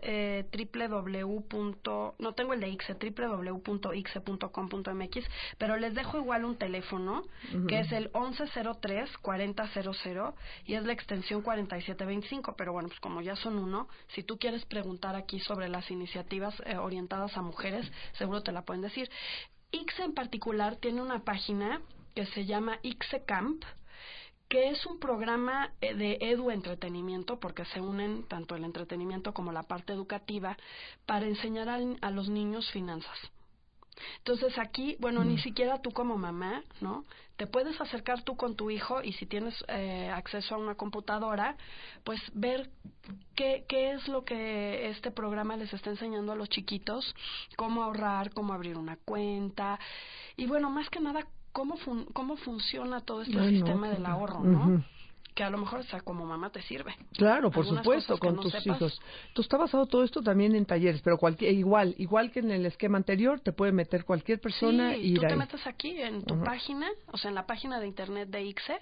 no tengo el de ICSE, www.ixe.com.mx, pero les dejo igual un teléfono, que es el 1103-4000, y es la extensión 4725, pero bueno, pues como ya son uno, si tú quieres preguntar aquí sobre las iniciativas orientadas a mujeres, seguro te la pueden decir. ICSE en particular tiene una página que se llama ICSE Camp, que es un programa de edu-entretenimiento, porque se unen tanto el entretenimiento como la parte educativa para enseñar a los niños finanzas. Entonces aquí, bueno, ni siquiera tú como mamá, ¿no? Te puedes acercar tú con tu hijo y si tienes acceso a una computadora, pues ver qué es lo que este programa les está enseñando a los chiquitos, cómo ahorrar, cómo abrir una cuenta y bueno, más que nada, cómo funciona todo este sistema del ahorro, ¿no? Que a lo mejor, o sea, como mamá te sirve. Claro, por supuesto, con tus hijos. Entonces está basado todo esto también en talleres, pero igual que en el esquema anterior, te puede meter cualquier persona y tú te metes aquí en tu página, o sea, en la página de internet de ICSE,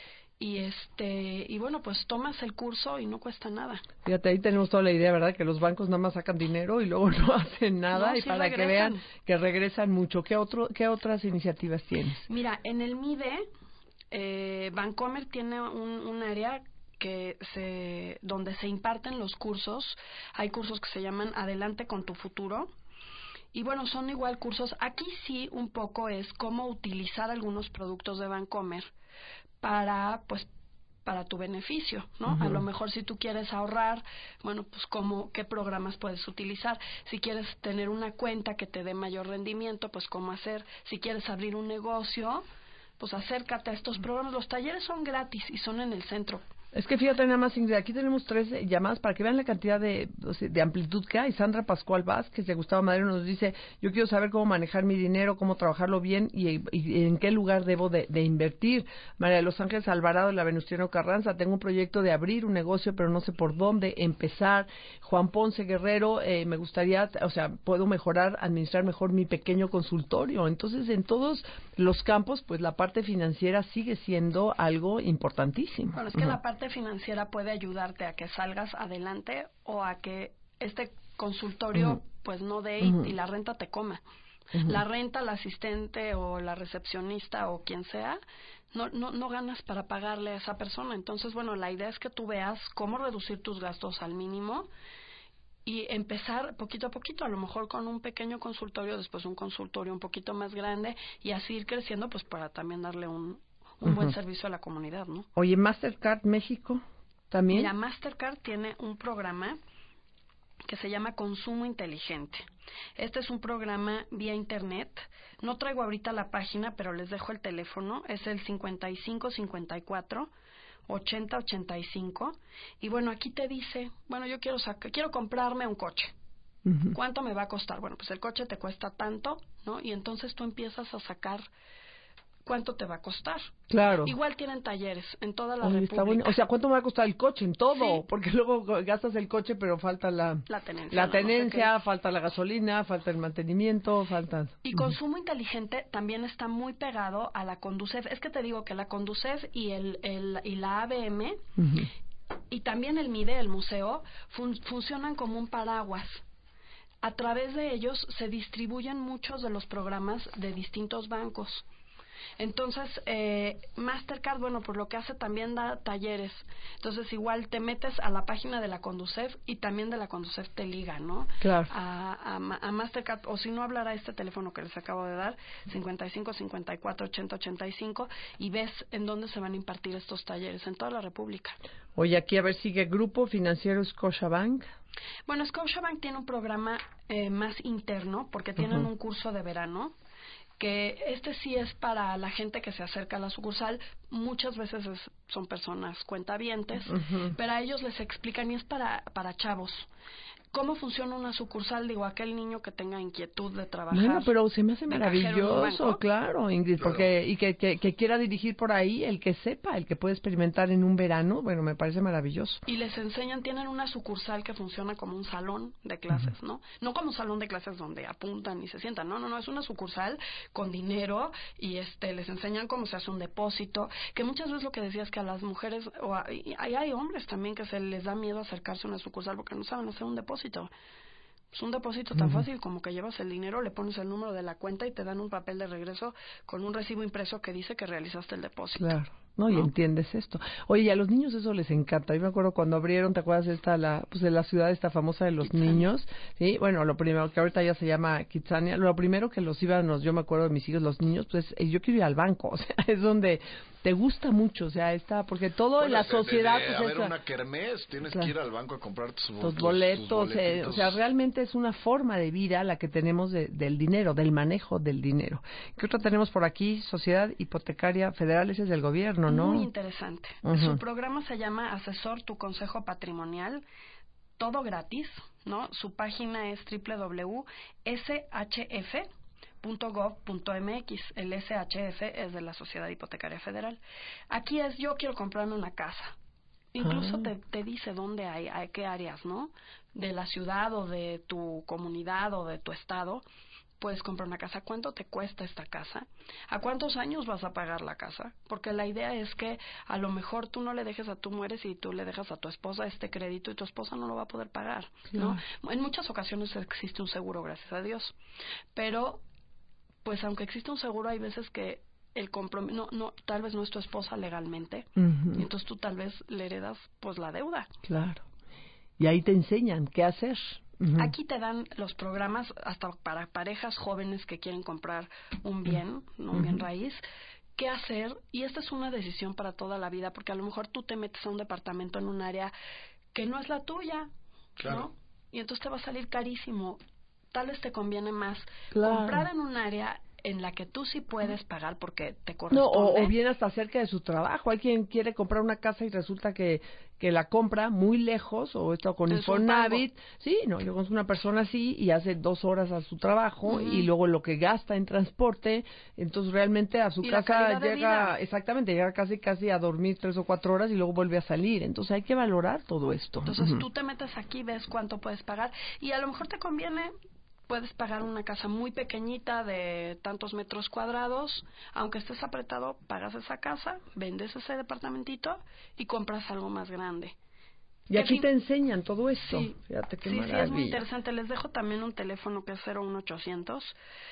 y bueno, pues tomas el curso y no cuesta nada. Fíjate, ahí tenemos toda la idea, ¿verdad? Que los bancos nada más sacan dinero y luego no hacen nada, y sí para regresan. Que vean que regresan mucho. ¿Qué otras iniciativas tienes? Mira, en el MIDE, Bancomer tiene un área donde se imparten los cursos. Hay cursos que se llaman Adelante con tu futuro. Y bueno, son igual cursos. Aquí sí un poco es cómo utilizar algunos productos de Bancomer para tu beneficio, ¿no? A lo mejor si tú quieres ahorrar, bueno, pues qué programas puedes utilizar. Si quieres tener una cuenta que te dé mayor rendimiento, pues cómo hacer. Si quieres abrir un negocio, pues acércate a estos programas. Los talleres son gratis y son en el centro. Es que fíjate nada más, Ingrid, aquí tenemos 3 llamadas para que vean la cantidad de amplitud que hay. Sandra Pascual Vázquez de Gustavo Madero nos dice, yo quiero saber cómo manejar mi dinero, cómo trabajarlo bien y en qué lugar debo de invertir. María de los Ángeles Alvarado de la Venustiano Carranza, tengo un proyecto de abrir un negocio, pero no sé por dónde empezar. Juan Ponce Guerrero, me gustaría, o sea, puedo administrar mejor mi pequeño consultorio. Entonces, en todos los campos, pues la parte financiera sigue siendo algo importantísimo. Bueno, es que la parte financiera puede ayudarte a que salgas adelante o a que este consultorio pues no dé y la renta te coma. La renta, la asistente o la recepcionista o quien sea, no ganas para pagarle a esa persona. Entonces, bueno, la idea es que tú veas cómo reducir tus gastos al mínimo y empezar poquito a poquito, a lo mejor con un pequeño consultorio, después un consultorio un poquito más grande y así ir creciendo pues para también darle un buen servicio a la comunidad, ¿no? Oye, Mastercard México también. Mira, Mastercard tiene un programa que se llama Consumo Inteligente. Este es un programa vía internet. No traigo ahorita la página, pero les dejo el teléfono. Es el 5554-8085. Y bueno, aquí te dice, bueno, yo quiero comprarme un coche. ¿Cuánto me va a costar? Bueno, pues el coche te cuesta tanto, ¿no? Y entonces tú empiezas a sacar cuánto te va a costar. Claro. Igual tienen talleres en toda la Está República. bueno. O sea, ¿cuánto me va a costar el coche en todo? Sí. Porque luego gastas el coche, pero falta la tenencia, no sé falta la gasolina, falta el mantenimiento, falta... Y consumo inteligente también está muy pegado a la Conducef. Es que te digo que la Conducef y la ABM y también el MIDE, el museo, funcionan como un paraguas. A través de ellos se distribuyen muchos de los programas de distintos bancos. Entonces, Mastercard, bueno, por lo que hace también da talleres. Entonces, igual te metes a la página de la Conducef y también de la Conducef te liga, ¿no? Claro. A Mastercard, o si no, hablar a este teléfono que les acabo de dar, 55 54 80 85, y ves en dónde se van a impartir estos talleres, en toda la República. Oye, aquí a ver, sigue Grupo Financiero Scotiabank. Bueno, Scotiabank tiene un programa más interno, porque tienen un curso de verano, que sí es para la gente que se acerca a la sucursal. Muchas veces son personas cuentavientes, pero a ellos les explican, y es para chavos, cómo funciona una sucursal. Digo, aquel niño que tenga inquietud de trabajar. Bueno, pero se me hace maravilloso, claro, Ingrid, porque y que quiera dirigir por ahí, el que sepa, el que puede experimentar en un verano, bueno, me parece maravilloso. Y les enseñan, tienen una sucursal que funciona como un salón de clases, ¿no? No como un salón de clases donde apuntan y se sientan, no, es una sucursal con dinero, y les enseñan cómo se hace un depósito, que muchas veces lo que decías, que a las mujeres, y hay hombres también que se les da miedo acercarse a una sucursal porque no saben hacer un depósito. Es un depósito tan fácil como que llevas el dinero, le pones el número de la cuenta y te dan un papel de regreso con un recibo impreso que dice que realizaste el depósito. Claro. ¿No? Y entiendes esto. Oye, y a los niños eso les encanta. Yo me acuerdo cuando abrieron, ¿te acuerdas de la ciudad esta famosa de los Kitsania. Niños? Sí, bueno, lo primero, que ahorita ya se llama Kitsania, lo primero que yo me acuerdo de mis hijos, los niños, pues yo quiero ir al banco, o sea, es donde te gusta mucho, o sea, porque todo en la sociedad... A ver, una kermés, tienes que ir al banco a comprar tus boletos, o sea, realmente es una forma de vida la que tenemos del dinero, del manejo del dinero. ¿Qué otra tenemos por aquí? Sociedad Hipotecaria Federal, ese es del gobierno, ¿no? Muy interesante. Su programa se llama Asesor tu Consejo Patrimonial, todo gratis, ¿no? Su página es www.shf.gov.mx. El SHF es de la Sociedad Hipotecaria Federal. Aquí yo quiero comprarme una casa. Incluso te dice dónde hay qué áreas, ¿no? De la ciudad o de tu comunidad o de tu estado. Puedes comprar una casa. ¿Cuánto te cuesta esta casa? ¿A cuántos años vas a pagar la casa? Porque la idea es que a lo mejor tú mueres y tú le dejas a tu esposa este crédito y tu esposa no lo va a poder pagar, ¿no? En muchas ocasiones existe un seguro, gracias a Dios. Pero, pues aunque existe un seguro, hay veces que el compromiso, tal vez no es tu esposa legalmente, y entonces tú tal vez le heredas pues la deuda. Claro. Y ahí te enseñan qué hacer. Aquí te dan los programas hasta para parejas jóvenes que quieren comprar un bien, un bien raíz, qué hacer, y esta es una decisión para toda la vida, porque a lo mejor tú te metes a un departamento en un área que no es la tuya, ¿no? Y entonces te va a salir carísimo. Tal vez te conviene más comprar en un área en la que tú sí puedes pagar porque te corresponde. No, o bien hasta cerca de su trabajo. Hay quien quiere comprar una casa y resulta que la compra muy lejos, o esto con Infonavit. Sí, no, yo conozco una persona así y hace 2 horas a su trabajo y luego lo que gasta en transporte, entonces realmente a su casa llega casi a dormir 3 o 4 horas y luego vuelve a salir. Entonces hay que valorar todo esto. Entonces tú te metes aquí, ves cuánto puedes pagar y a lo mejor te conviene. Puedes pagar una casa muy pequeñita de tantos metros cuadrados, aunque estés apretado, pagas esa casa, vendes ese departamentito y compras algo más grande. Y aquí te enseñan todo esto. Sí, fíjate qué maravilla. Sí, es muy interesante. Les dejo también un teléfono que es 01800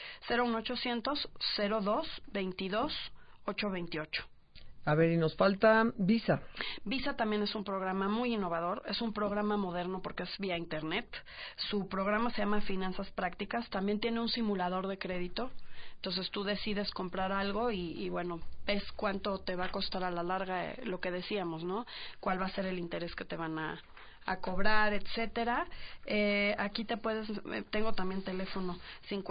02 22 828. A ver, y nos falta Visa. Visa también es un programa muy innovador, es un programa moderno porque es vía Internet. Su programa se llama Finanzas Prácticas, también tiene un simulador de crédito. Entonces tú decides comprar algo y bueno, ves cuánto te va a costar a la larga, lo que decíamos, ¿no? Cuál va a ser el interés que te van a a cobrar, etcétera. Aquí tengo también teléfono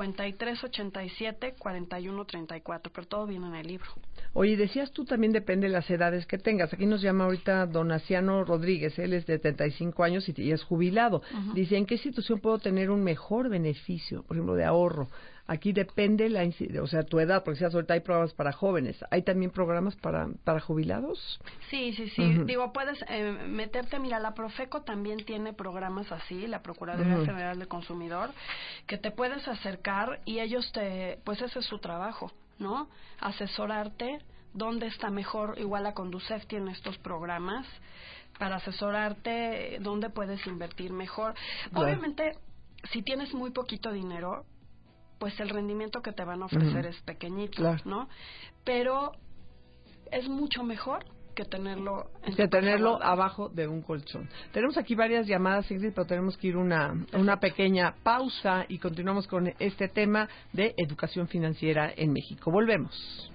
5387-4134, pero todo viene en el libro. Oye, decías tú también depende de las edades que tengas. Aquí nos llama ahorita don Asiano Rodríguez, él es de 35 años y es jubilado. Uh-huh. Dice, ¿en qué situación puedo tener un mejor beneficio, por ejemplo, de ahorro? Aquí depende tu edad, porque si ahorita hay programas para jóvenes. ¿Hay también programas para jubilados? Sí. Uh-huh. Digo, puedes meterte, mira, la Profeco también tiene programas así, la Procuraduría uh-huh. Federal del Consumidor, que te puedes acercar y ellos pues ese es su trabajo, ¿no? Asesorarte dónde está mejor. Igual la Conducef tiene estos programas para asesorarte dónde puedes invertir mejor. Claro. Obviamente, si tienes muy poquito dinero, pues el rendimiento que te van a ofrecer uh-huh. es pequeñito, claro. ¿no? Pero es mucho mejor que tenerlo abajo de un colchón. Tenemos aquí varias llamadas, Ingrid, pero tenemos que ir una pequeña pausa y continuamos con este tema de educación financiera en México. Volvemos.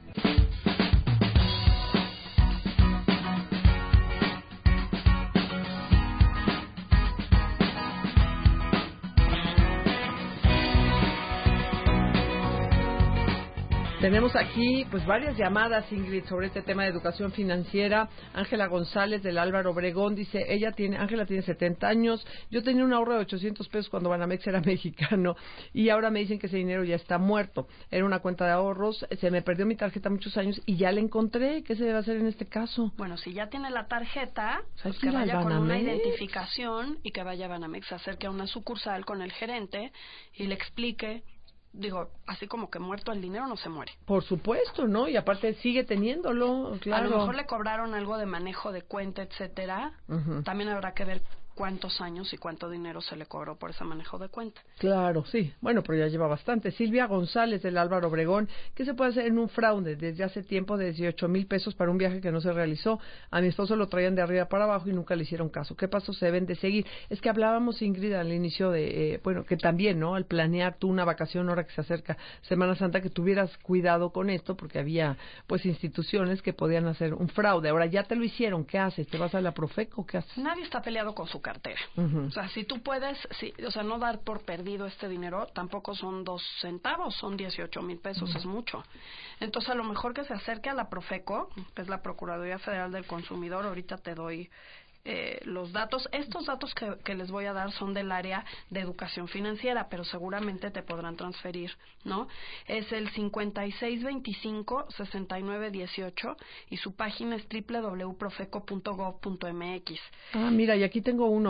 Tenemos aquí pues varias llamadas, Ingrid, sobre este tema de educación financiera. Ángela González del Álvaro Obregón dice, Ángela tiene 70 años, yo tenía un ahorro de 800 pesos cuando Banamex era mexicano y ahora me dicen que ese dinero ya está muerto. Era una cuenta de ahorros, se me perdió mi tarjeta muchos años y ya la encontré. ¿Qué se debe hacer en este caso? Bueno, si ya tiene la tarjeta, pues que vaya con una identificación y que vaya a Banamex, se acerque a una sucursal con el gerente y le explique. Digo, así como que muerto el dinero no se muere. Por supuesto, ¿no? Y aparte sigue teniéndolo, claro. A lo mejor le cobraron algo de manejo de cuenta, etcétera. Uh-huh. También habrá que ver cuántos años y cuánto dinero se le cobró por ese manejo de cuenta. Claro, sí. Bueno, pero ya lleva bastante. Silvia González del Álvaro Obregón, ¿qué se puede hacer en un fraude? Desde hace tiempo, de 18,000 pesos para un viaje que no se realizó. A mi esposo lo traían de arriba para abajo y nunca le hicieron caso. ¿Qué pasos se deben de seguir? Es que hablábamos, Ingrid, al inicio de, que también, ¿no? Al planear tú una vacación ahora que se acerca Semana Santa, que tuvieras cuidado con esto, porque había, pues, instituciones que podían hacer un fraude. Ahora ya te lo hicieron, ¿qué haces? ¿Te vas a la Profeco? ¿Qué haces? Nadie está peleado con su cartera. Uh-huh. O sea, si tú puedes, no dar por perdido este dinero, tampoco son 2 centavos, son 18,000 pesos, uh-huh. Es mucho. Entonces, a lo mejor que se acerque a la Profeco, que es la Procuraduría Federal del Consumidor. Ahorita te doy los datos. Estos datos que les voy a dar son del área de educación financiera, pero seguramente te podrán transferir, ¿no? Es el 5625-6918 y su página es www.profeco.gov.mx. Ah, mira, y aquí tengo un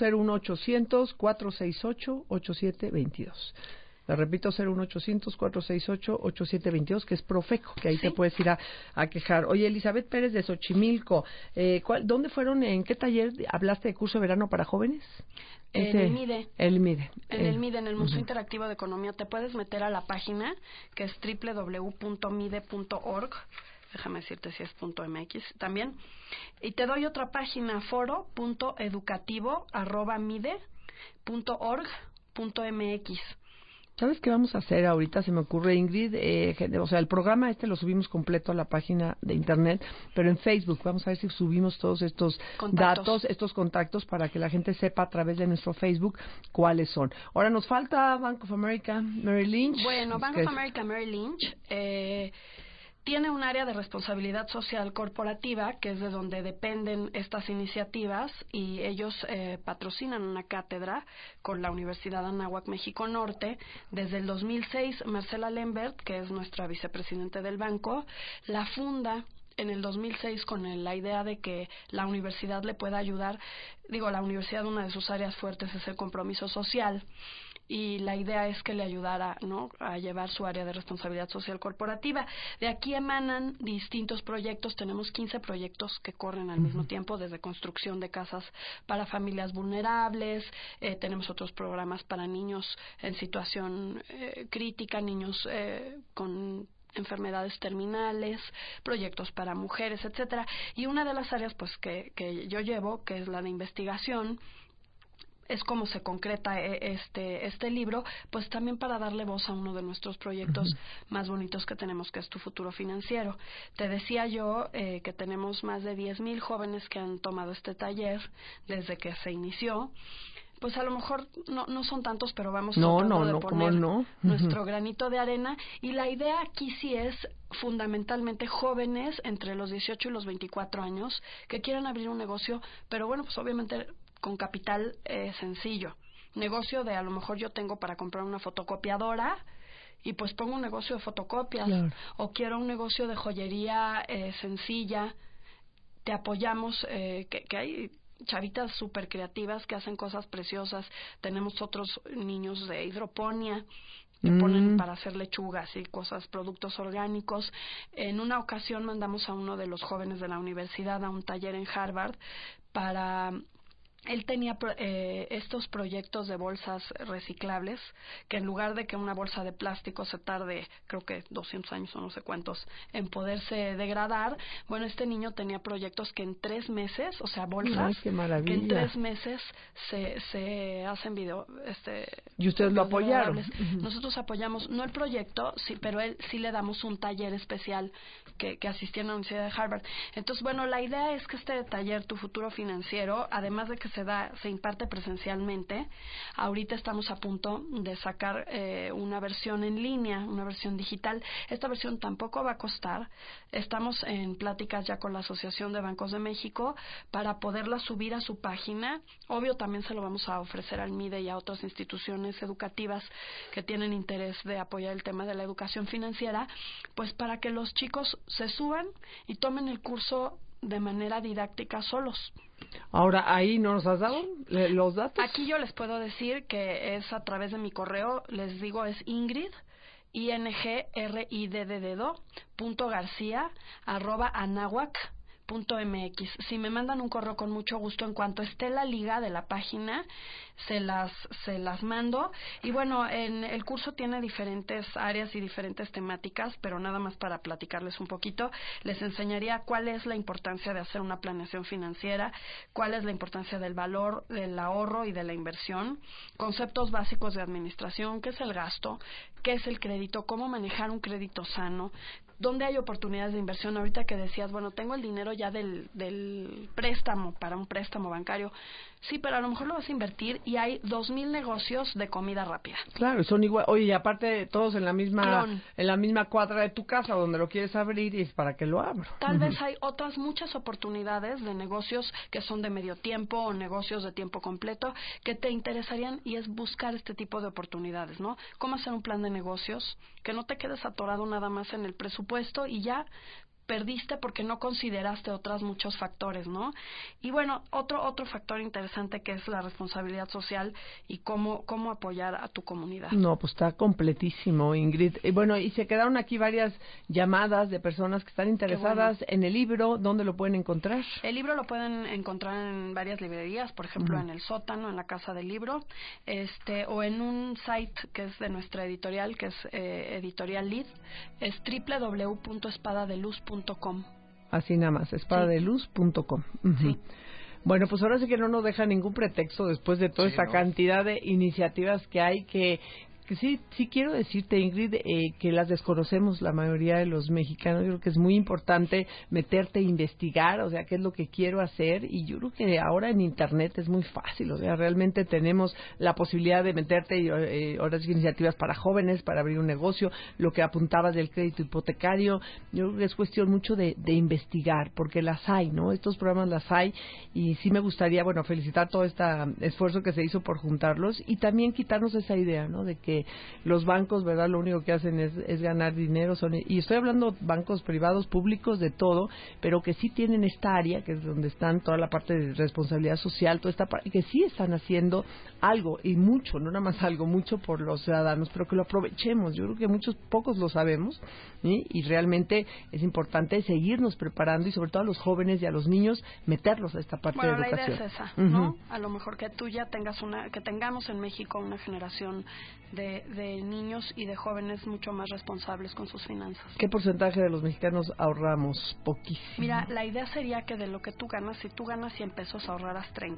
01800-468-8722. Le repito, 01800-468-8722, que es Profeco, que ahí te puedes ir a quejar. Oye, Elizabeth Pérez de Xochimilco, ¿dónde fueron, en qué taller hablaste de curso de verano para jóvenes? En el MIDE. El MIDE. En el MIDE, en el Museo Interactivo de Economía. Te puedes meter a la página, que es www.mide.org. Déjame decirte si es .mx también. Y te doy otra página, foro.educativo@mide.org.mx. ¿Sabes qué vamos a hacer ahorita? Se me ocurre, Ingrid, el programa lo subimos completo a la página de internet, pero en Facebook vamos a ver si subimos todos estos datos, estos contactos, para que la gente sepa a través de nuestro Facebook cuáles son. Ahora nos falta Bank of America, Merrill Lynch. Bueno, Bank of America, Merrill Lynch, tiene un área de responsabilidad social corporativa, que es de donde dependen estas iniciativas, y ellos patrocinan una cátedra con la Universidad Anáhuac México Norte. Desde el 2006, Marcela Lembert, que es nuestra vicepresidente del banco, la funda en el 2006 con la idea de que la universidad le pueda ayudar. Digo, la universidad, una de sus áreas fuertes es el compromiso social, y la idea es que le ayudara, ¿no?, a llevar su área de responsabilidad social corporativa. De aquí emanan distintos proyectos. Tenemos 15 proyectos que corren al mismo tiempo, desde construcción de casas para familias vulnerables, tenemos otros programas para niños en situación crítica, niños con enfermedades terminales, proyectos para mujeres, etcétera. Y una de las áreas, pues, que yo llevo, que es la de investigación, es como se concreta este libro, pues también para darle voz a uno de nuestros proyectos más bonitos que tenemos, que es Tu Futuro Financiero. Te decía yo que tenemos más de 10,000 jóvenes que han tomado este taller desde que se inició. Pues a lo mejor no son tantos, pero vamos tratando de poner nuestro granito de arena. Y la idea aquí sí es fundamentalmente jóvenes entre los 18 y los 24 años que quieran abrir un negocio, pero bueno, pues obviamente con capital sencillo. Negocio de a lo mejor yo tengo para comprar una fotocopiadora y pues pongo un negocio de fotocopias, claro. O quiero un negocio de joyería sencilla. Te apoyamos, que hay chavitas súper creativas que hacen cosas preciosas. Tenemos otros niños de hidroponía que ponen para hacer lechugas y cosas, productos orgánicos. En una ocasión mandamos a uno de los jóvenes de la universidad a un taller en Harvard para... Él tenía estos proyectos de bolsas reciclables, que en lugar de que una bolsa de plástico se tarde, creo que 200 años o no sé cuántos, en poderse degradar, bueno, este niño tenía proyectos que en 3 meses, o sea, bolsas, ¡ay, qué maravilla! Que en 3 meses se hacen ¿Y ustedes lo apoyaron? Nosotros apoyamos, no el proyecto, sí, pero él sí le damos un taller especial que asistía en la Universidad de Harvard. Entonces, bueno, la idea es que este taller, Tu Futuro Financiero, además de que se imparte presencialmente, ahorita estamos a punto de sacar una versión en línea, una versión digital. Esta versión tampoco va a costar. Estamos en pláticas ya con la Asociación de Bancos de México para poderla subir a su página. Obvio, también se lo vamos a ofrecer al MIDE y a otras instituciones educativas que tienen interés de apoyar el tema de la educación financiera, pues para que los chicos se suban y tomen el curso de manera didáctica solos. Ahora, ¿ahí no nos has dado los datos? Aquí yo les puedo decir que es a través de mi correo, les digo, es Ingrid, ingrid.garcia@anahuac.mx. Si me mandan un correo con mucho gusto, en cuanto esté la liga de la página, se las mando. Y bueno, el curso tiene diferentes áreas y diferentes temáticas, pero nada más para platicarles un poquito, les enseñaría cuál es la importancia de hacer una planeación financiera, cuál es la importancia del valor del ahorro y de la inversión, conceptos básicos de administración, qué es el gasto, qué es el crédito, cómo manejar un crédito sano, dónde hay oportunidades de inversión. Ahorita que decías, bueno, tengo el dinero ya del préstamo, para un préstamo bancario. Sí, pero a lo mejor lo vas a invertir y hay 2,000 negocios de comida rápida. Claro, son igual. Oye, y aparte todos en la misma cuadra de tu casa donde lo quieres abrir, y es para que lo abro. Tal vez hay otras muchas oportunidades de negocios que son de medio tiempo o negocios de tiempo completo que te interesarían, y es buscar este tipo de oportunidades, ¿no? Cómo hacer un plan de negocios, que no te quedes atorado nada más en el presupuesto y ya perdiste porque no consideraste muchos factores, ¿no? Y bueno, otro factor interesante que es la responsabilidad social y cómo apoyar a tu comunidad. No, pues está completísimo, Ingrid. Y bueno, y se quedaron aquí varias llamadas de personas que están interesadas en el libro. ¿Dónde lo pueden encontrar? El libro lo pueden encontrar en varias librerías, por ejemplo, en El Sótano, en la Casa del Libro, o en un site que es de nuestra editorial, que es Editorial Lid, es www.espadadeluz.com. Así nada más, espadadeluz.com. Sí. Bueno, pues ahora sí que no nos deja ningún pretexto después de toda esta cantidad de iniciativas que hay que sí quiero decirte, Ingrid, que las desconocemos la mayoría de los mexicanos. Yo creo que es muy importante meterte a investigar, o sea, qué es lo que quiero hacer, y yo creo que ahora en Internet es muy fácil, o sea, realmente tenemos la posibilidad de meterte ahora sí iniciativas para jóvenes, para abrir un negocio, lo que apuntabas del crédito hipotecario. Yo creo que es cuestión mucho de investigar, porque las hay, ¿no? Estos programas las hay, y sí me gustaría, bueno, felicitar todo este esfuerzo que se hizo por juntarlos, y también quitarnos esa idea, ¿no? De que los bancos, ¿verdad?, lo único que hacen es ganar dinero. Y estoy hablando bancos privados, públicos, de todo, pero que sí tienen esta área, que es donde están toda la parte de responsabilidad social, toda esta parte, que sí están haciendo algo, y mucho, no nada más algo, mucho por los ciudadanos, pero que lo aprovechemos. Yo creo que pocos lo sabemos, ¿sí? Y realmente es importante seguirnos preparando, y sobre todo a los jóvenes y a los niños, meterlos a esta parte de educación. La idea es esa, ¿no? A lo mejor que tú ya que tengamos en México una generación de niños y de jóvenes mucho más responsables con sus finanzas. ¿Qué porcentaje de los mexicanos ahorramos? Poquísimo. Mira, la idea sería que de lo que tú ganas, si tú ganas 100 pesos, ahorraras 30.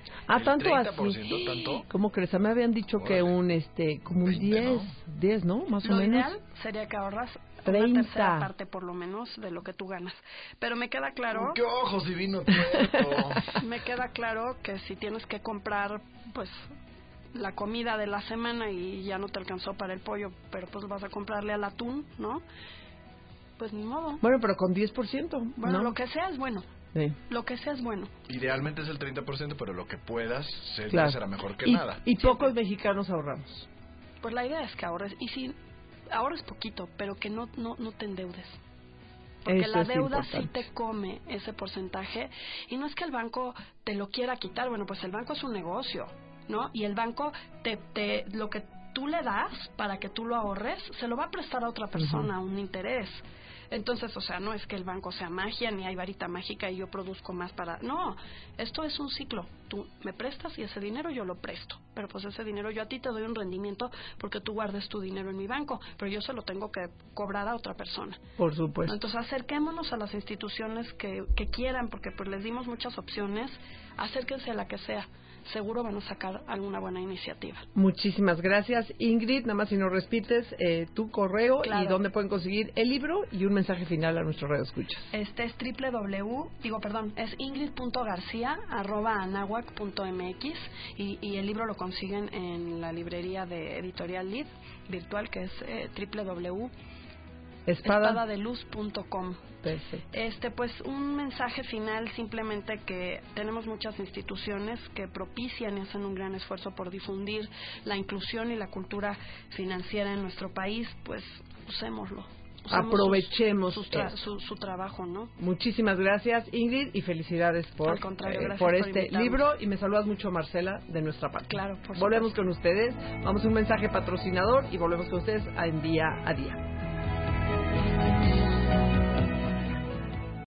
Tanto 30%, así. ¿tanto? ¿Cómo crees? Me habían dicho que como un 20, 10, ¿no? Más o Lo menos. ideal sería que ahorras 30. una tercera parte por lo menos de lo que tú ganas. Pero me queda claro... ¡Qué ojos, divino tuerto! Me queda claro que si tienes que comprar, pues, la comida de la semana y ya no te alcanzó para el pollo, pero pues vas a comprarle al atún, ¿no? Pues ni modo. Bueno, pero con 10%, Bueno, ¿no? lo que sea es bueno. Sí. Lo que sea es bueno. Idealmente es el 30%, pero lo que puedas Claro. será mejor que nada. Y pocos mexicanos ahorramos. Pues la idea es que ahorres. Y si ahorres poquito, pero que no te endeudes. Porque Eso la es deuda sí importante. te come ese porcentaje. Y no es que el banco te lo quiera quitar. Bueno, pues el banco es un negocio, ¿no? Y el banco lo que tú le das para que tú lo ahorres, se lo va a prestar a otra persona, un interés. Entonces, o sea, no es que el banco sea magia, ni hay varita mágica y yo produzco más para... No, esto es un ciclo. Tú me prestas y ese dinero yo lo presto. Pero pues ese dinero yo a ti te doy un rendimiento porque tú guardes tu dinero en mi banco, pero yo se lo tengo que cobrar a otra persona. Por supuesto. Entonces, acerquémonos a las instituciones que quieran, porque pues les dimos muchas opciones. Acérquense a la que sea. Seguro van a sacar alguna buena iniciativa. Muchísimas gracias, Ingrid. Nada más si nos repites tu correo Claro. y dónde pueden conseguir el libro y un mensaje final a nuestros radioescuchas. Es ingrid.garcia@anahuac.mx y el libro lo consiguen en la librería de Editorial Lid virtual, que es www.espadadeluz.com. Perfecto. Pues un mensaje final, simplemente que tenemos muchas instituciones que propician y hacen un gran esfuerzo por difundir la inclusión y la cultura financiera en nuestro país, pues usémoslo. Aprovechemos su trabajo, ¿no? Muchísimas gracias, Ingrid, y felicidades Al contrario, gracias por por este invitarme. libro, y me saludas mucho, Marcela, de nuestra parte. Claro, por Volvemos supuesto. con ustedes, vamos a un mensaje patrocinador y volvemos con ustedes en Día a Día.